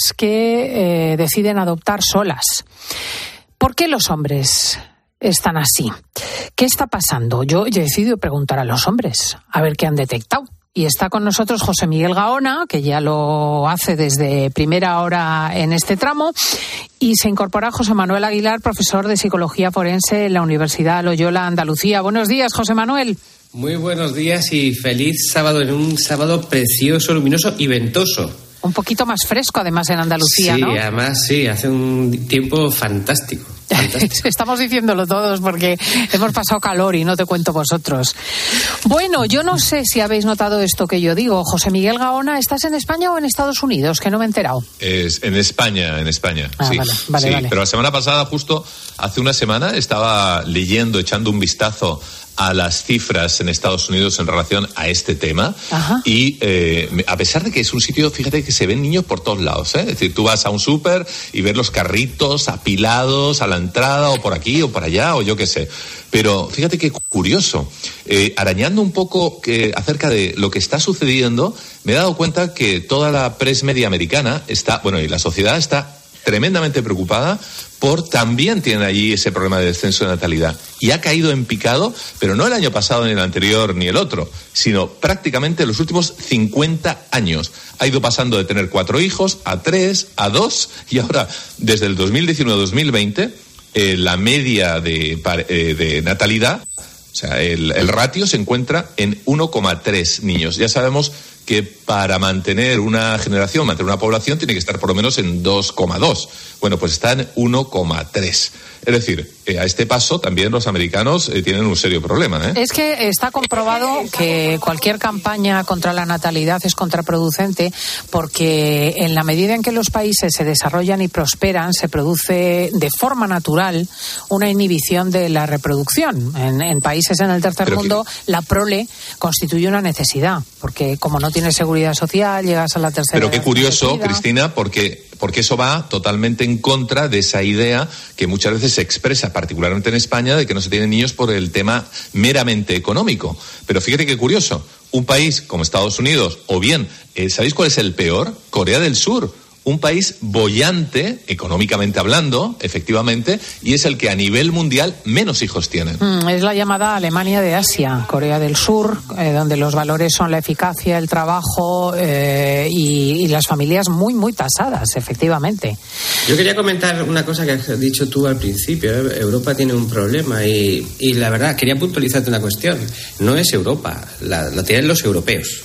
que eh, deciden adoptar solas. ¿Por qué los hombres están así? ¿Qué está pasando? Yo he decidido preguntar a los hombres, a ver qué han detectado. Y está con nosotros José Miguel Gaona, que ya lo hace desde primera hora en este tramo, y se incorpora José Manuel Aguilar, profesor de Psicología Forense en la Universidad Loyola Andalucía. Buenos días, José Manuel. Muy buenos días y feliz sábado, en un sábado precioso, luminoso y ventoso. Un poquito más fresco, además, en Andalucía, sí, ¿no? Sí, además, sí, hace un tiempo fantástico. fantástico. Estamos diciéndolo todos porque hemos pasado calor y no te cuento vosotros. Bueno, yo no sé si habéis notado esto que yo digo. José Miguel Gaona, ¿estás en España o en Estados Unidos? Que no me he enterado. Es en España, en España, ah, sí. Vale, vale, sí. Vale. Pero la semana pasada, justo hace una semana, estaba leyendo, echando un vistazo a las cifras en Estados Unidos en relación a este tema. Ajá. Y eh, a pesar de que es un sitio, fíjate que se ven niños por todos lados, ¿eh? Es decir, tú vas a un súper y ves los carritos apilados a la entrada, o por aquí o por allá, o yo qué sé. Pero fíjate qué curioso, eh, arañando un poco que, acerca de lo que está sucediendo, me he dado cuenta que toda la press media americana está, bueno, y la sociedad está tremendamente preocupada por también tienen allí ese problema de descenso de natalidad. Y ha caído en picado, pero no el año pasado, ni el anterior, ni el otro, sino prácticamente los últimos cincuenta años. Ha ido pasando de tener cuatro hijos a tres, a dos, y ahora, desde el dos mil diecinueve a dos mil veinte, eh, la media de, eh, de natalidad, o sea, el, el ratio se encuentra en uno coma tres niños. Ya sabemos que para mantener una generación, mantener una población, tiene que estar por lo menos en dos coma dos. Bueno, pues está en uno coma tres. Es decir, eh, a este paso también los americanos eh, tienen un serio problema, ¿eh? Es que está comprobado que cualquier campaña contra la natalidad es contraproducente, porque en la medida en que los países se desarrollan y prosperan, se produce de forma natural una inhibición de la reproducción. En, en países en el tercer Pero mundo, que... la prole constituye una necesidad, porque como no tienes seguridad social, llegas a la tercera edad. Pero qué curioso, Cristina, porque, porque eso va totalmente en contra de esa idea que muchas veces se expresa, particularmente en España, de que no se tienen niños por el tema meramente económico. Pero fíjate qué curioso, un país como Estados Unidos, o bien, eh, ¿sabéis cuál es el peor? Corea del Sur. Un país boyante, económicamente hablando, efectivamente, y es el que a nivel mundial menos hijos tiene. Mm, es la llamada Alemania de Asia, Corea del Sur, eh, donde los valores son la eficacia, el trabajo eh, y, y las familias muy, muy tasadas, efectivamente. Yo quería comentar una cosa que has dicho tú al principio. ¿eh? Europa tiene un problema y, y la verdad, quería puntualizarte una cuestión. No es Europa, la, la tienen los europeos.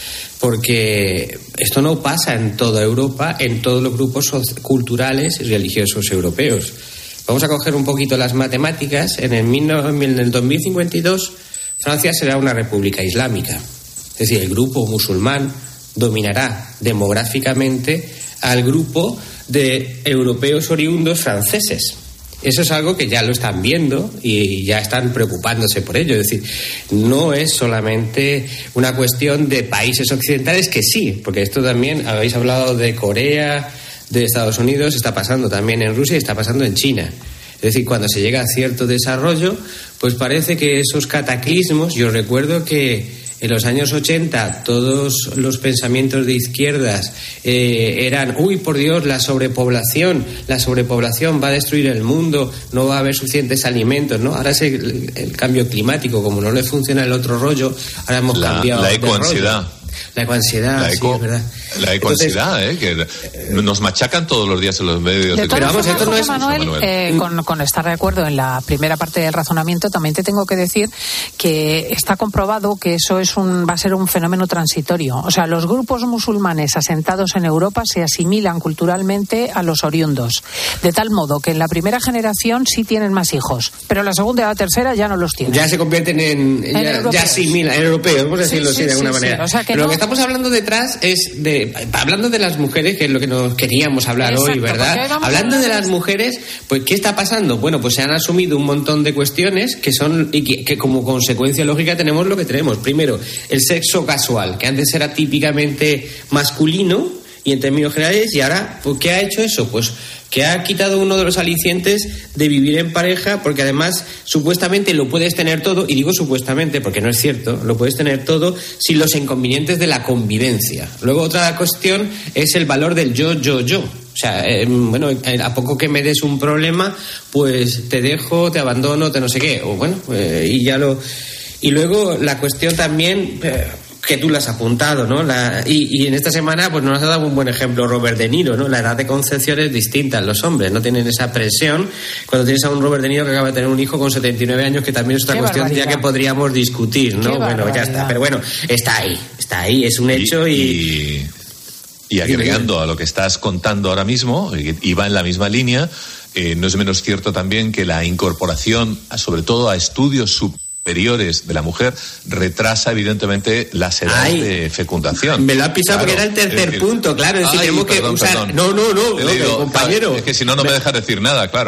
Porque esto no pasa en toda Europa, en todos los grupos culturales y religiosos europeos. Vamos a coger un poquito las matemáticas. En el, en el dos mil cincuenta y dos, Francia será una república islámica. Es decir, el grupo musulmán dominará demográficamente al grupo de europeos oriundos franceses. Eso es algo que ya lo están viendo y ya están preocupándose por ello. Es decir, no es solamente una cuestión de países occidentales, que sí, porque esto también, habéis hablado de Corea, de Estados Unidos, está pasando también en Rusia y está pasando en China. Es decir, cuando se llega a cierto desarrollo, pues parece que esos cataclismos, yo recuerdo que en los años ochenta todos los pensamientos de izquierdas eh, eran, uy, por Dios, la sobrepoblación, la sobrepoblación va a destruir el mundo, no va a haber suficientes alimentos, ¿no? Ahora es el, el cambio climático, como no le funciona el otro rollo, ahora hemos la, cambiado la de ecoansiedad. rollo. La ecoansiedad, la eco, sí, es verdad. La ecoansiedad, ¿eh? Que nos machacan todos los días en los medios. De de todas vamos, formas, esto no José es Manuel, Manuel. Eh, con, con estar de acuerdo en la primera parte del razonamiento, también te tengo que decir que está comprobado que eso es un va a ser un fenómeno transitorio. O sea, los grupos musulmanes asentados en Europa se asimilan culturalmente a los oriundos, de tal modo que en la primera generación sí tienen más hijos, pero en la segunda y la tercera ya no los tienen. Ya se convierten en, en ya, ya asimilan, en europeos, vamos a decirlo sí, así sí, de alguna sí, manera. Sí. O sea, que pero no... lo que estamos hablando detrás es de, hablando de las mujeres, que es lo que nos queríamos hablar Exacto, hoy, ¿verdad? Hablando de las mujeres, pues ¿qué está pasando? Bueno, pues se han asumido un montón de cuestiones que son y que, que como consecuencia lógica tenemos lo que tenemos. Primero, el sexo casual, que antes era típicamente masculino y en términos generales, y ahora, pues, ¿qué ha hecho eso? Pues que ha quitado uno de los alicientes de vivir en pareja, porque además supuestamente lo puedes tener todo, y digo supuestamente porque no es cierto, lo puedes tener todo sin los inconvenientes de la convivencia. Luego otra cuestión es el valor del yo, yo, yo. O sea, eh, bueno, a poco que me des un problema, pues te dejo, te abandono, te no sé qué, o bueno, eh, y ya lo... Y luego la cuestión también... Eh, que tú lo has apuntado, ¿no? La, y, y en esta semana pues nos has dado un buen ejemplo Robert De Niro, ¿no? La edad de concepción es distinta en los hombres, no tienen esa presión. Cuando tienes a un Robert De Niro que acaba de tener un hijo con setenta y nueve años, que también es otra Qué cuestión barbaridad. Ya que podríamos discutir, ¿no? Qué bueno, barbaridad. Ya está, pero bueno, está ahí, está ahí, es un hecho y... y... Y agregando a lo que estás contando ahora mismo, y va en la misma línea, eh, no es menos cierto también que la incorporación, sobre todo a estudios superiores de la mujer, retrasa evidentemente las edades Ay, de fecundación. Me lo has pisado claro, porque era el tercer eh, punto, claro. Es Ay, si tenemos perdón, que usar... Perdón. No, no, no, no digo, compañero. Claro, es que si no, no me dejas decir nada, claro.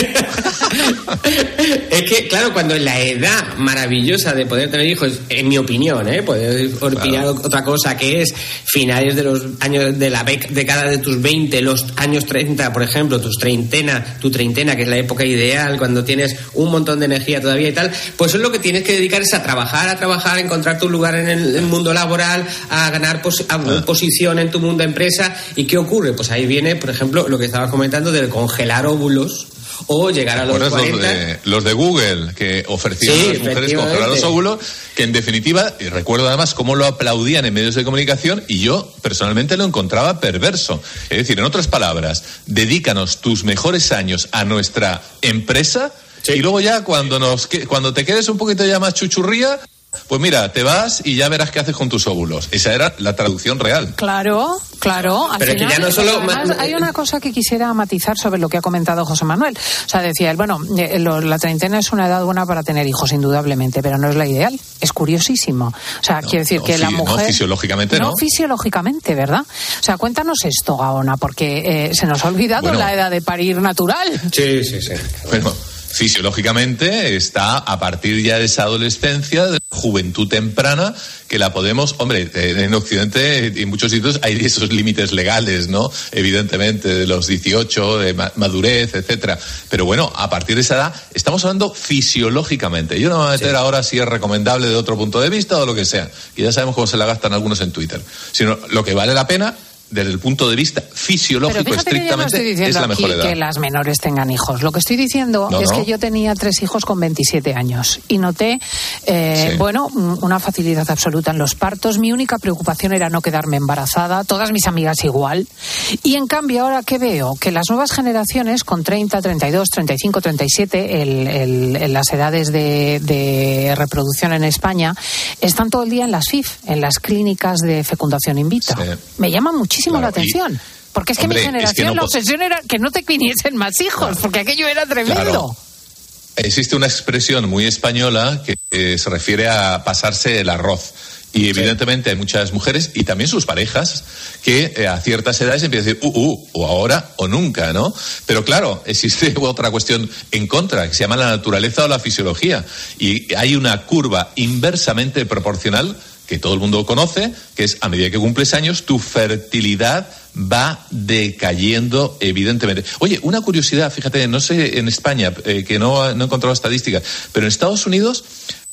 Es que, claro, cuando en la edad maravillosa de poder tener hijos, en mi opinión, ¿eh? Poder opinar claro. otra cosa que es finales de los años de la década de tus veinte, los años treinta, por ejemplo, tus treintena, tu treintena, que es la época ideal, cuando tienes un montón de energía todavía y tal, pues eso es lo que tienes que dedicar es a trabajar, a trabajar, a encontrar tu lugar en el, el mundo laboral, a ganar pos, a, ah. posición en tu mundo empresa. ¿Y qué ocurre? Pues ahí viene, por ejemplo, lo que estabas comentando del congelar óvulos, o llegar a los cuarenta. Los de, los de Google, que ofrecían sí, a las mujeres congelar los óvulos, que en definitiva, y recuerdo además cómo lo aplaudían en medios de comunicación, y yo personalmente lo encontraba perverso. Es decir, en otras palabras, dedícanos tus mejores años a nuestra empresa, sí. y luego ya cuando, nos, cuando te quedes un poquito ya más chuchurría, pues mira, te vas y ya verás qué haces con tus óvulos. Esa era la traducción real. Claro, claro. Al Pero final, que ya no solo... además, hay una cosa que quisiera matizar sobre lo que ha comentado José Manuel. O sea, decía él, bueno, la treintena es una edad buena para tener hijos, indudablemente, pero no es la ideal. Es curiosísimo. O sea, no, quiero decir no, que sí, la mujer... No, fisiológicamente no. No, fisiológicamente, ¿verdad? O sea, cuéntanos esto, Gaona, porque eh, se nos ha olvidado bueno, la edad de parir natural. Sí, sí, sí. Bueno... Fisiológicamente está a partir ya de esa adolescencia, de juventud temprana, que la podemos, hombre, en Occidente y en muchos sitios hay esos límites legales, ¿no? Evidentemente, de los dieciocho, de madurez, etcétera. Pero bueno, a partir de esa edad estamos hablando fisiológicamente. Yo no me voy a meter sí. ahora si es recomendable de otro punto de vista o lo que sea, que ya sabemos cómo se la gastan algunos en Twitter. Sino lo que vale la pena desde el punto de vista fisiológico estrictamente que yo no es la mejor edad. Que las menores tengan hijos. Lo que estoy diciendo no, es no. que yo tenía tres hijos con veintisiete años y noté, eh, sí. bueno, una facilidad absoluta en los partos. Mi única preocupación era no quedarme embarazada. Todas mis amigas igual. Y en cambio ahora que veo que las nuevas generaciones con treinta, treinta y dos, treinta y cinco, treinta y siete, el, el, el, las edades de, de reproducción en España, están todo el día en las F I F, en las clínicas de fecundación in vitro. Sí. Me llama muchísimo Claro, la atención, y, porque es que hombre, mi generación es que no la obsesión era que no te viniesen más hijos, claro, porque aquello era tremendo. Claro. Existe una expresión muy española que eh, se refiere a pasarse el arroz. Y evidentemente sí. hay muchas mujeres y también sus parejas que eh, a ciertas edades empiezan a decir, uh, uh, o ahora o nunca, ¿no? Pero claro, existe otra cuestión en contra, que se llama la naturaleza o la fisiología. Y hay una curva inversamente proporcional que todo el mundo conoce, que es a medida que cumples años, tu fertilidad va decayendo, evidentemente. Oye, una curiosidad, fíjate, no sé en España, eh, que no, no he encontrado estadísticas, pero en Estados Unidos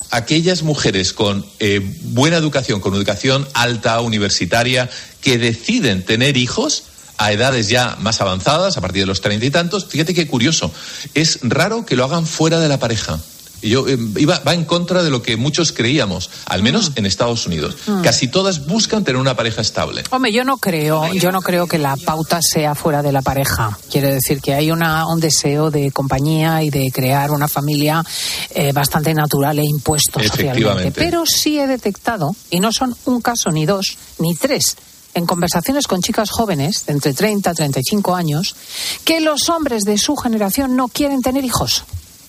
aquellas mujeres con eh, buena educación, con educación alta, universitaria, que deciden tener hijos a edades ya más avanzadas, a partir de los treinta y tantos. Fíjate qué curioso, es raro que lo hagan fuera de la pareja. Y yo, eh, iba, va en contra de lo que muchos creíamos, al menos en Estados Unidos. Mm. Casi todas buscan tener una pareja estable. Hombre, yo no creo, yo no creo que la pauta sea fuera de la pareja. Quiere decir que hay una, un deseo de compañía y de crear una familia eh, bastante natural e impuesto socialmente. Pero sí he detectado, y no son un caso, ni dos, ni tres, en conversaciones con chicas jóvenes de entre treinta y treinta y cinco años, que los hombres de su generación no quieren tener hijos.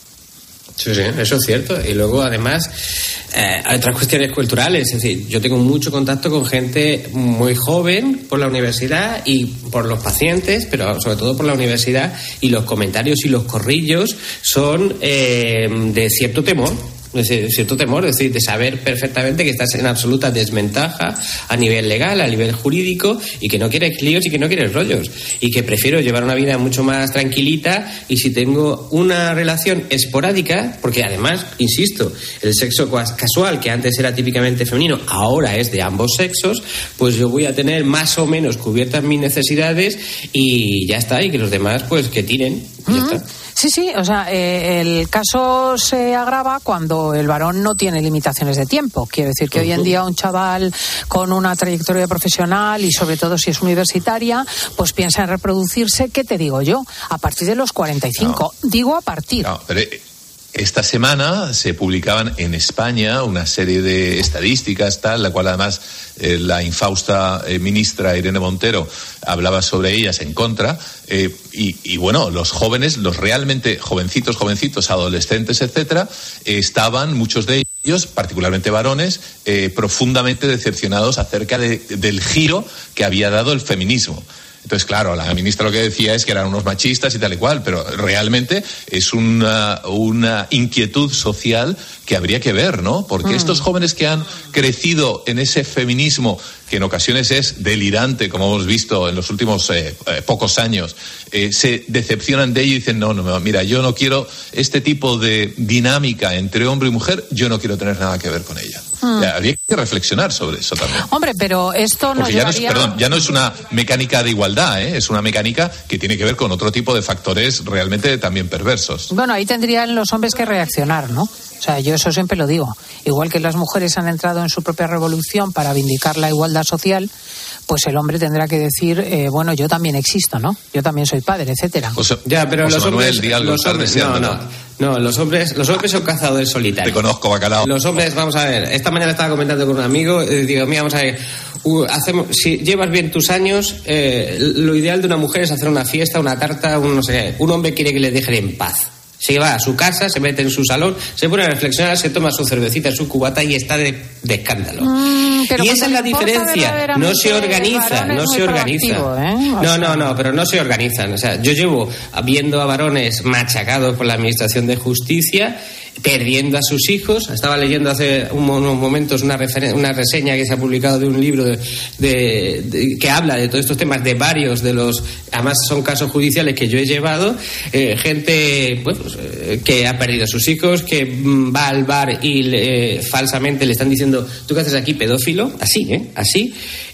Sí, sí, eso es cierto. Y luego, además, eh, hay otras cuestiones culturales. Es decir, yo tengo mucho contacto con gente muy joven por la universidad y por los pacientes, pero sobre todo por la universidad, y los comentarios y los corrillos son eh, de cierto temor. De cierto temor, es decir, de saber perfectamente que estás en absoluta desventaja a nivel legal, a nivel jurídico, y que no quieres líos y que no quieres rollos, y que prefiero llevar una vida mucho más tranquilita, y si tengo una relación esporádica, porque además, insisto, el sexo casual, que antes era típicamente femenino, ahora es de ambos sexos, pues yo voy a tener más o menos cubiertas mis necesidades y ya está, y que los demás pues que tiren, y ya está. Sí, sí, o sea, eh, el caso se agrava cuando el varón no tiene limitaciones de tiempo. Quiero decir que uh-huh. hoy en día un chaval con una trayectoria profesional y sobre todo si es universitaria, pues piensa en reproducirse, ¿qué te digo yo? A partir de los cuarenta y cinco. No. Digo a partir. No, pero esta semana se publicaban en España una serie de estadísticas, tal, la cual además eh, la infausta eh, ministra Irene Montero hablaba sobre ellas en contra, eh, y, y bueno, los jóvenes, los realmente jovencitos, jovencitos, adolescentes, etcétera, eh, estaban, muchos de ellos, particularmente varones, eh, profundamente decepcionados acerca de, del giro que había dado el feminismo. Entonces, claro, la ministra lo que decía es que eran unos machistas y tal y cual, pero realmente es una, una inquietud social que habría que ver, ¿no? Porque mm. estos jóvenes que han crecido en ese feminismo, que en ocasiones es delirante, como hemos visto en los últimos eh, eh, pocos años, eh, se decepcionan de ello y dicen, no, no, mira, yo no quiero este tipo de dinámica entre hombre y mujer, yo no quiero tener nada que ver con ella. Hmm. Ya, habría que reflexionar sobre eso también. Hombre, pero esto no llevaría... ya no es, perdón, ya no es una mecánica de igualdad, ¿eh? Es una mecánica que tiene que ver con otro tipo de factores realmente también perversos. Bueno, ahí tendrían los hombres que reaccionar, ¿no? O sea, yo eso siempre lo digo. Igual que las mujeres han entrado en su propia revolución para vindicar la igualdad social, pues el hombre tendrá que decir, eh, bueno, yo también existo, ¿no? Yo también soy padre, etcétera. O sea, ya, pero José los Manuel, hombres, di algo, los hombres no, no, no, los hombres, los hombres son cazadores solitarios. Te conozco, bacalao. Los hombres, vamos a ver, esta mañana estaba comentando con un amigo, eh, digo, mira, vamos a ver, uh, hacemos, si llevas bien tus años, eh, lo ideal de una mujer es hacer una fiesta, una tarta, un no sé qué. Un hombre quiere que le dejen en paz. Se va a su casa, se mete en su salón, se pone a reflexionar, se toma su cervecita, su cubata y está de, de escándalo. Mm, y esa es la diferencia. No se organiza, no se organiza. ¿Eh? No, no, no, pero no se organizan. O sea, yo llevo viendo a varones machacados por la Administración de Justicia, perdiendo a sus hijos. Estaba leyendo hace unos momentos una, referen- una reseña que se ha publicado de un libro de, de, de, que habla de todos estos temas, de varios de los, además son casos judiciales que yo he llevado, eh, gente pues, eh, que ha perdido a sus hijos, que mm, va al bar y le, eh, falsamente le están diciendo, ¿tú qué haces aquí, pedófilo? Así, ¿eh? Así.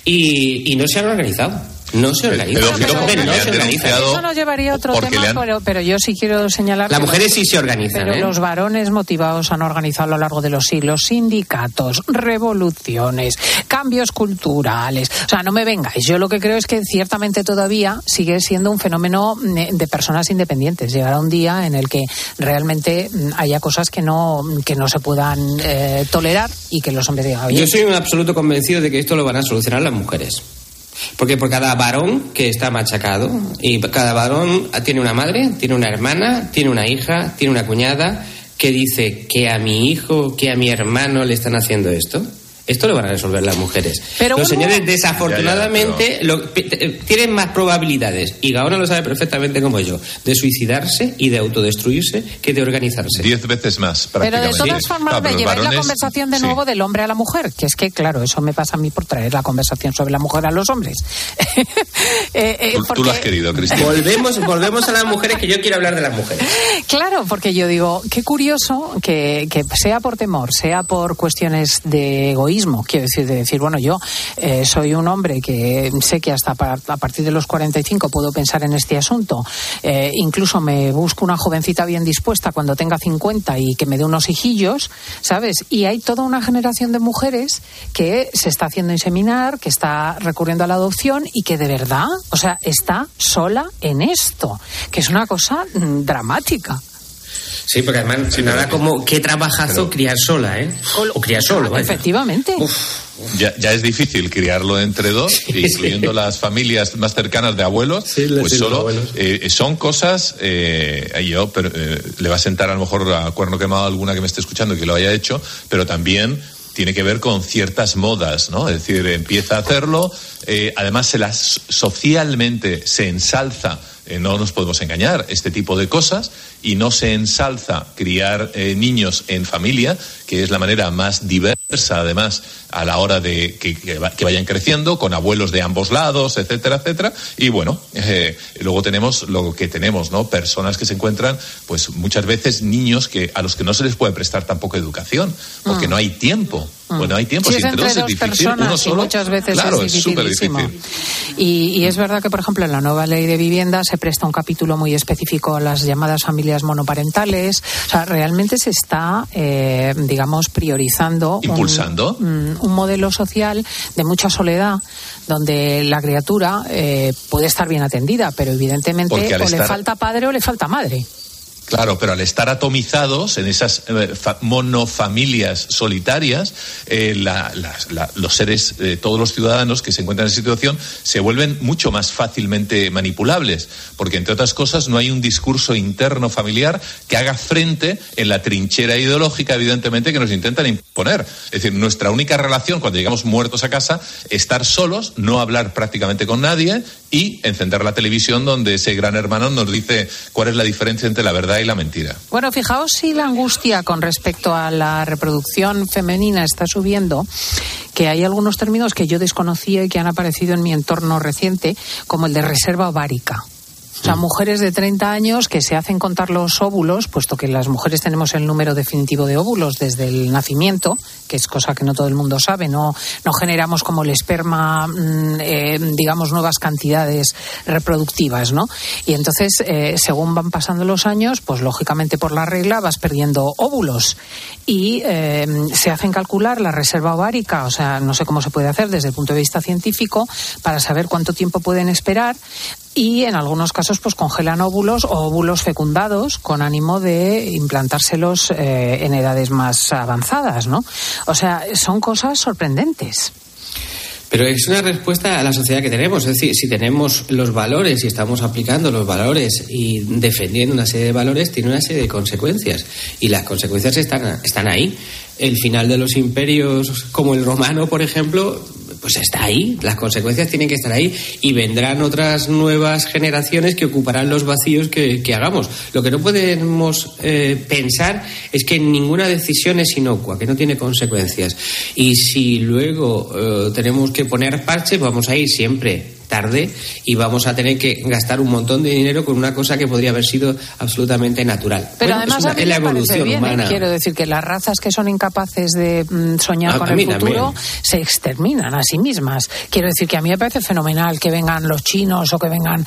Y, y no se han organizado. No se organiza. Pero, pero, no, no se organiza. Eso nos llevaría a otro tema, han... pero, pero yo sí quiero señalar... Las mujeres sí se organizan, Pero ¿eh? los varones motivados han organizado a lo largo de los siglos sindicatos, revoluciones, cambios culturales. O sea, no me vengáis. Yo lo que creo es que ciertamente todavía sigue siendo un fenómeno de personas independientes. Llegará un día en el que realmente haya cosas que no, que no se puedan eh, tolerar y que los hombres digan... Oye, yo soy un absoluto convencido de que esto lo van a solucionar las mujeres. Porque por cada varón que está machacado, y cada varón tiene una madre, tiene una hermana, tiene una hija, tiene una cuñada, que dice que a mi hijo, que a mi hermano le están haciendo esto. Esto lo van a resolver las mujeres. Pero los uno... señores, desafortunadamente, ya, ya, pero... lo, tienen más probabilidades, y Gaona lo sabe perfectamente como yo, de suicidarse y de autodestruirse que de organizarse. Diez veces más, prácticamente. Pero de todas formas, ah, me lleváis varones, la conversación de nuevo sí. del hombre a la mujer, que es que, claro, eso me pasa a mí por traer la conversación sobre la mujer a los hombres. eh, eh, tú, porque... tú lo has querido, Cristina. Volvemos, volvemos a las mujeres, que yo quiero hablar de las mujeres. Claro, porque yo digo, qué curioso que, que sea por temor, sea por cuestiones de egoísmo, quiero decir, de decir, bueno, yo eh, soy un hombre que sé que hasta pa- a partir de los cuarenta y cinco puedo pensar en este asunto, eh, incluso me busco una jovencita bien dispuesta cuando tenga cincuenta y que me dé unos hijillos, ¿sabes? Y hay toda una generación de mujeres que se está haciendo inseminar, que está recurriendo a la adopción y que de verdad, o sea, está sola en esto, que es una cosa mm, dramática. Sí, porque además sí, nada como qué trabajazo pero... criar sola, ¿eh? O criar solo, vaya. Efectivamente. Uf, uf. Ya, ya es difícil criarlo entre dos, sí, incluyendo sí. las familias más cercanas de abuelos. Sí, pues sí, solo abuelos. Eh, son cosas. Eh, yo pero, eh, le va a sentar a lo mejor a cuerno quemado a alguna que me esté escuchando y que lo haya hecho, pero también tiene que ver con ciertas modas, ¿no? Es decir, empieza a hacerlo. Eh, además, se las socialmente se ensalza. Eh, no nos podemos engañar, este tipo de cosas, y no se ensalza criar eh, niños en familia, que es la manera más diversa, además, a la hora de que, que, que vayan creciendo, con abuelos de ambos lados, etcétera, etcétera. Y bueno, eh, luego tenemos lo que tenemos, ¿no? Personas que se encuentran, pues muchas veces niños que a los que no se les puede prestar tampoco educación, porque mm. no hay tiempo. Mm. Pues no hay tiempo, si es entre dos, dos es difícil, personas, uno solo, muchas veces claro, es es súper difícil. Y, y es verdad que, por ejemplo, en la nueva ley de vivienda se presta un capítulo muy específico a las llamadas familias monoparentales. O sea, realmente se está, eh, digamos, priorizando impulsando un, un modelo social de mucha soledad, donde la criatura eh, puede estar bien atendida, pero evidentemente o estar... le falta padre o le falta madre. Claro, pero al estar atomizados en esas eh, fa- monofamilias solitarias, eh, la, la, la, los seres, eh, todos los ciudadanos que se encuentran en esa situación, se vuelven mucho más fácilmente manipulables, porque entre otras cosas no hay un discurso interno familiar que haga frente en la trinchera ideológica, evidentemente, que nos intentan imponer. Es decir, nuestra única relación cuando llegamos muertos a casa, estar solos, no hablar prácticamente con nadie y encender la televisión donde ese gran hermano nos dice cuál es la diferencia entre la verdad y la mentira. Bueno, fijaos si la angustia con respecto a la reproducción femenina está subiendo, que hay algunos términos que yo desconocía y que han aparecido en mi entorno reciente, como el de reserva ovárica. O sea, mujeres de treinta años que se hacen contar los óvulos, puesto que las mujeres tenemos el número definitivo de óvulos desde el nacimiento, que es cosa que no todo el mundo sabe, no, no generamos como el esperma, eh, digamos, nuevas cantidades reproductivas, ¿no? Y entonces, eh, según van pasando los años, pues lógicamente por la regla vas perdiendo óvulos y eh, se hacen calcular la reserva ovárica, o sea, no sé cómo se puede hacer desde el punto de vista científico para saber cuánto tiempo pueden esperar. Y en algunos casos pues congelan óvulos o óvulos fecundados con ánimo de implantárselos eh, en edades más avanzadas, ¿no? O sea, son cosas sorprendentes. Pero es una respuesta a la sociedad que tenemos. Es decir, si tenemos los valores y estamos aplicando los valores y defendiendo una serie de valores, tiene una serie de consecuencias. Y las consecuencias están, están ahí. El final de los imperios, como el romano, por ejemplo, pues está ahí. Las consecuencias tienen que estar ahí. Y vendrán otras nuevas generaciones que ocuparán los vacíos que, que hagamos. Lo que no podemos eh, pensar es que ninguna decisión es inocua, que no tiene consecuencias. Y si luego eh, tenemos que poner parche, vamos a ir siempre tarde y vamos a tener que gastar un montón de dinero con una cosa que podría haber sido absolutamente natural. Pero bueno, además es, una, a mí es la evolución bien, humana. Quiero decir que las razas que son incapaces de mm, soñar a, con a el futuro también se exterminan a sí mismas. Quiero decir que a mí me parece fenomenal que vengan los chinos o que vengan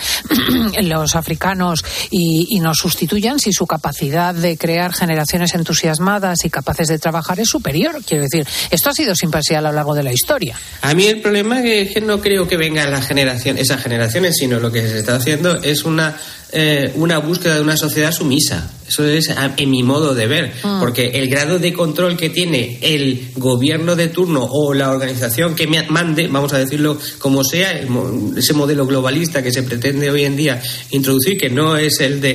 los africanos y, y nos sustituyan si su capacidad de crear generaciones entusiasmadas y capaces de trabajar es superior. Quiero decir, esto ha sido siempre así a lo largo de la historia. A mí el problema es que no creo que vengan las generaciones esas generaciones, sino lo que se está haciendo es una eh, una búsqueda de una sociedad sumisa. Eso es a, en mi modo de ver, mm. porque el grado de control que tiene el gobierno de turno o la organización que me mande, vamos a decirlo como sea, el, ese modelo globalista que se pretende hoy en día introducir, que no es el de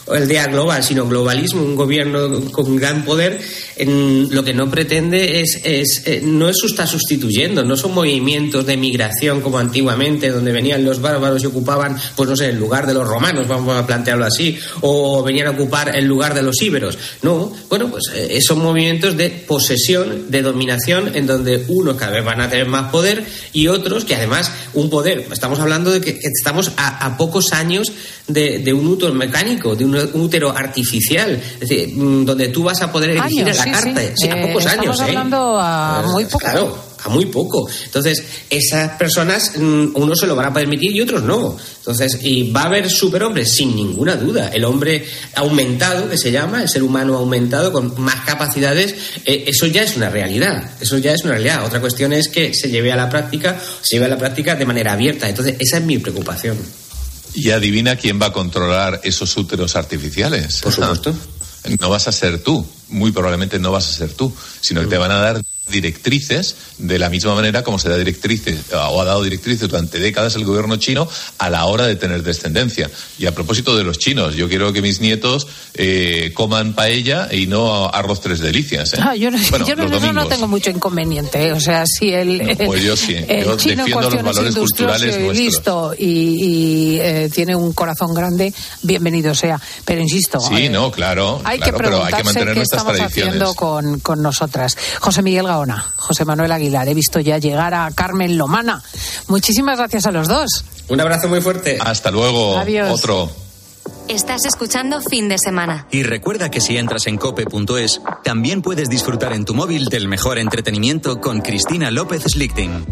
aldea global, sino globalismo, un gobierno con gran poder, en, lo que no pretende es, es eh, no es está sustituyendo, no son movimientos de migración como antiguamente, donde venían los bárbaros y ocupaban, pues no sé, el lugar de los romanos, vamos a plantearlo así, o venían a ocupar el lugar de los íberos. No, bueno, pues eh, son movimientos de posesión, de dominación, en donde unos cada vez van a tener más poder y otros que además un poder, estamos hablando de que estamos a, a pocos años de, de un útero mecánico, de un útero artificial, es decir, donde tú vas a poder elegir años, a la sí, carta. Sí. Sí, a eh, pocos estamos años. Estamos hablando ¿eh? a muy poco. Claro, a muy poco. Entonces, esas personas, unos se lo van a permitir y otros no. Entonces, y va a haber superhombres, sin ninguna duda. El hombre aumentado, que se llama, el ser humano aumentado, con más capacidades, eh, eso ya es una realidad. Eso ya es una realidad. Otra cuestión es que se lleve a la práctica, se lleve a la práctica de manera abierta. Entonces, esa es mi preocupación. Y adivina quién va a controlar esos úteros artificiales. Por supuesto. No vas a ser tú, muy probablemente no vas a ser tú, sino que te van a dar directrices de la misma manera como se da directrices o ha dado directrices durante décadas el gobierno chino a la hora de tener descendencia. Y a propósito de los chinos, yo quiero que mis nietos eh, coman paella y no arroz tres delicias. ¿eh? Ah, yo no, bueno, yo no, los no, no tengo mucho inconveniente. ¿eh? O sea, si el, no, pues yo sí. el yo chino defiendo los valores culturales y nuestros. listo y, y eh, tiene un corazón grande, bienvenido sea. Pero insisto, sí, eh, no, claro, hay claro, que pero preguntarse hay que mantener qué nuestras estamos tradiciones. haciendo con, con nosotras. José Miguel Gaona, José Manuel Aguilar, he visto ya llegar a Carmen Lomana. Muchísimas gracias a los dos. Un abrazo muy fuerte. Hasta luego. Adiós. Otro. Estás escuchando Fin de Semana. Y recuerda que si entras en cope punto es, también puedes disfrutar en tu móvil del mejor entretenimiento con Cristina López Slichting.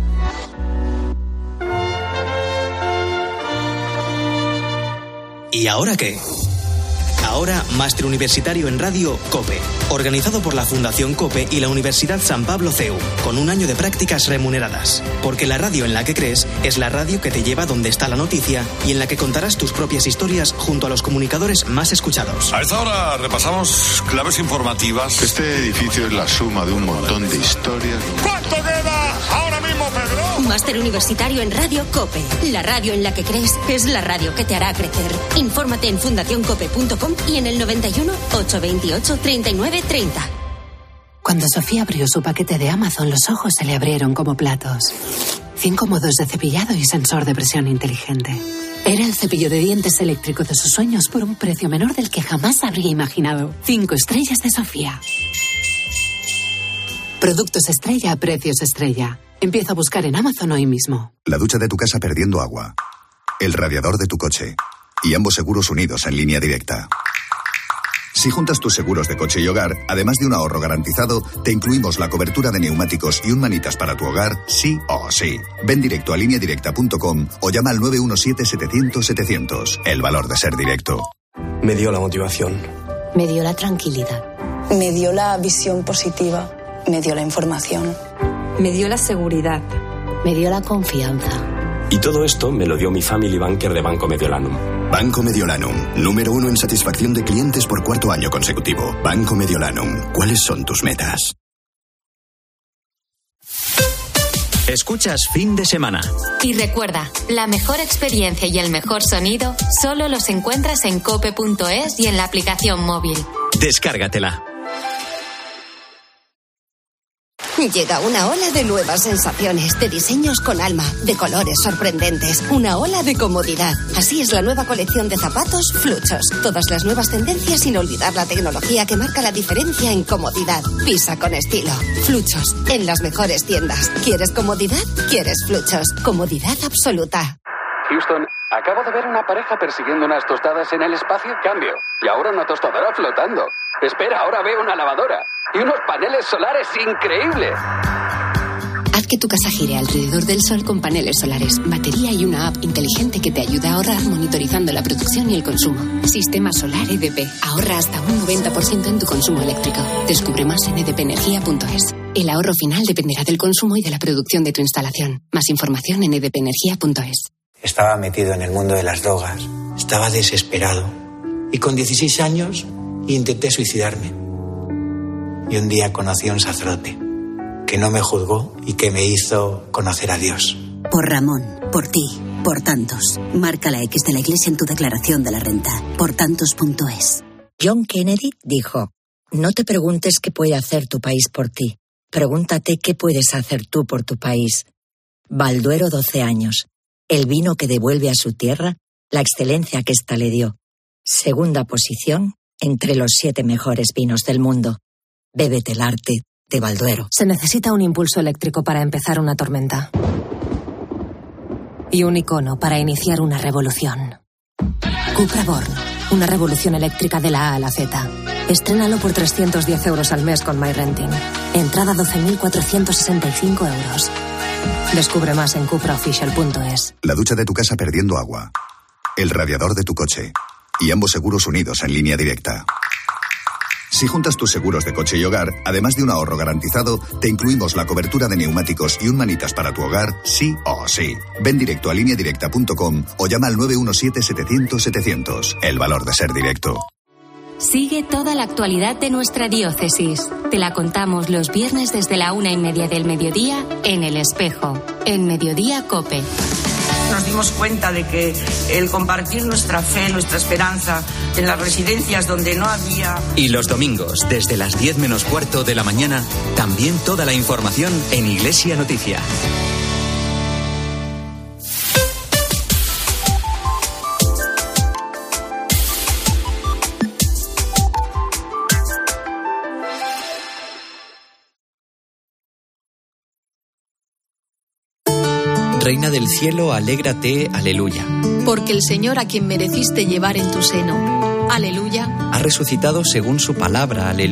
¿Y ahora qué? Ahora, Máster Universitario en Radio COPE, organizado por la Fundación COPE y la Universidad San Pablo C E U, con un año de prácticas remuneradas. Porque la radio en la que crees es la radio que te lleva donde está la noticia y en la que contarás tus propias historias junto a los comunicadores más escuchados. A esta hora repasamos claves informativas. Este edificio es la suma de un montón de historias. ¿Cuánto queda ahora mismo, Pedro? Máster Universitario en Radio COPE. La radio en la que crees es la radio que te hará crecer. Infórmate en fundación cope punto com y en el noventa y uno, ochocientos veintiocho, treinta y nueve, treinta. Cuando Sofía abrió su paquete de Amazon, los ojos se le abrieron como platos. Cinco modos de cepillado y sensor de presión inteligente. Era el cepillo de dientes eléctrico de sus sueños por un precio menor del que jamás habría imaginado. Cinco estrellas de Sofía. Productos estrella a precios estrella. Empieza a buscar en Amazon hoy mismo. La ducha de tu casa perdiendo agua. El radiador de tu coche. Y ambos seguros unidos en línea directa. Si juntas tus seguros de coche y hogar, además de un ahorro garantizado, te incluimos la cobertura de neumáticos y un manitas para tu hogar, sí o sí. Ven directo a línea directa punto com o llama al nueve uno siete, setecientos, setecientos. El valor de ser directo. Me dio la motivación. Me dio la tranquilidad. Me dio la visión positiva. Me dio la información. Me dio la seguridad. Me dio la confianza. Y todo esto me lo dio mi Family Banker de Banco Mediolanum. Banco Mediolanum, número uno en satisfacción de clientes por cuarto año consecutivo. Banco Mediolanum, ¿cuáles son tus metas? Escuchas Fin de Semana. Y recuerda, la mejor experiencia y el mejor sonido solo los encuentras en cope punto es y en la aplicación móvil. Descárgatela. Llega una ola de nuevas sensaciones, de diseños con alma, de colores sorprendentes, una ola de comodidad. Así es la nueva colección de zapatos Fluchos. Todas las nuevas tendencias sin olvidar la tecnología que marca la diferencia en comodidad. Pisa con estilo. Fluchos, en las mejores tiendas. ¿Quieres comodidad? ¿Quieres Fluchos? Comodidad absoluta. Houston, acabo de ver una pareja persiguiendo unas tostadas en el espacio. Cambio. Y ahora una tostadora flotando. Espera, ahora veo una lavadora. Y unos paneles solares increíbles. Haz que tu casa gire alrededor del sol con paneles solares, batería y una app inteligente que te ayuda a ahorrar monitorizando la producción y el consumo. Sistema Solar E D P. Ahorra hasta un noventa por ciento en tu consumo eléctrico. Descubre más en e d p energía punto es. El ahorro final dependerá del consumo y de la producción de tu instalación. Más información en e d p energía punto es. Estaba metido en el mundo de las drogas. Estaba desesperado. Y con dieciséis años intenté suicidarme. Y un día conocí a un sacerdote que no me juzgó y que me hizo conocer a Dios. Por Ramón, por ti, Por tantos. Marca la X de la Iglesia en tu declaración de la renta. Por tantos punto es. John Kennedy dijo: no te preguntes qué puede hacer tu país por ti. Pregúntate qué puedes hacer tú por tu país. Balduero doce años. El vino que devuelve a su tierra la excelencia que ésta le dio. Segunda posición entre los siete mejores vinos del mundo. Bébete el arte de Balduero. Se necesita un impulso eléctrico para empezar una tormenta. Y un icono para iniciar una revolución. Cupra Born, una revolución eléctrica de la A a la Z. Estrénalo por trescientos diez euros al mes con MyRenting. Entrada doce mil cuatrocientos sesenta y cinco euros. Descubre más en cupra oficial punto es. La ducha de tu casa perdiendo agua. El radiador de tu coche. Y ambos seguros unidos en línea directa. Si juntas tus seguros de coche y hogar, además de un ahorro garantizado, te incluimos la cobertura de neumáticos y un manitas para tu hogar, sí o sí. Ven directo a línea directa punto com o llama al nueve uno siete, setecientos, setecientos. El valor de ser directo. Sigue toda la actualidad de nuestra diócesis. Te la contamos los viernes desde la una y media del mediodía en El Espejo, en Mediodía COPE. Nos dimos cuenta de que el compartir nuestra fe, nuestra esperanza en las residencias donde no había... Y los domingos, desde las diez menos cuarto de la mañana, también toda la información en Iglesia Noticia. Reina del cielo, alégrate, aleluya. Porque el Señor a quien mereciste llevar en tu seno, aleluya, ha resucitado según su palabra, aleluya.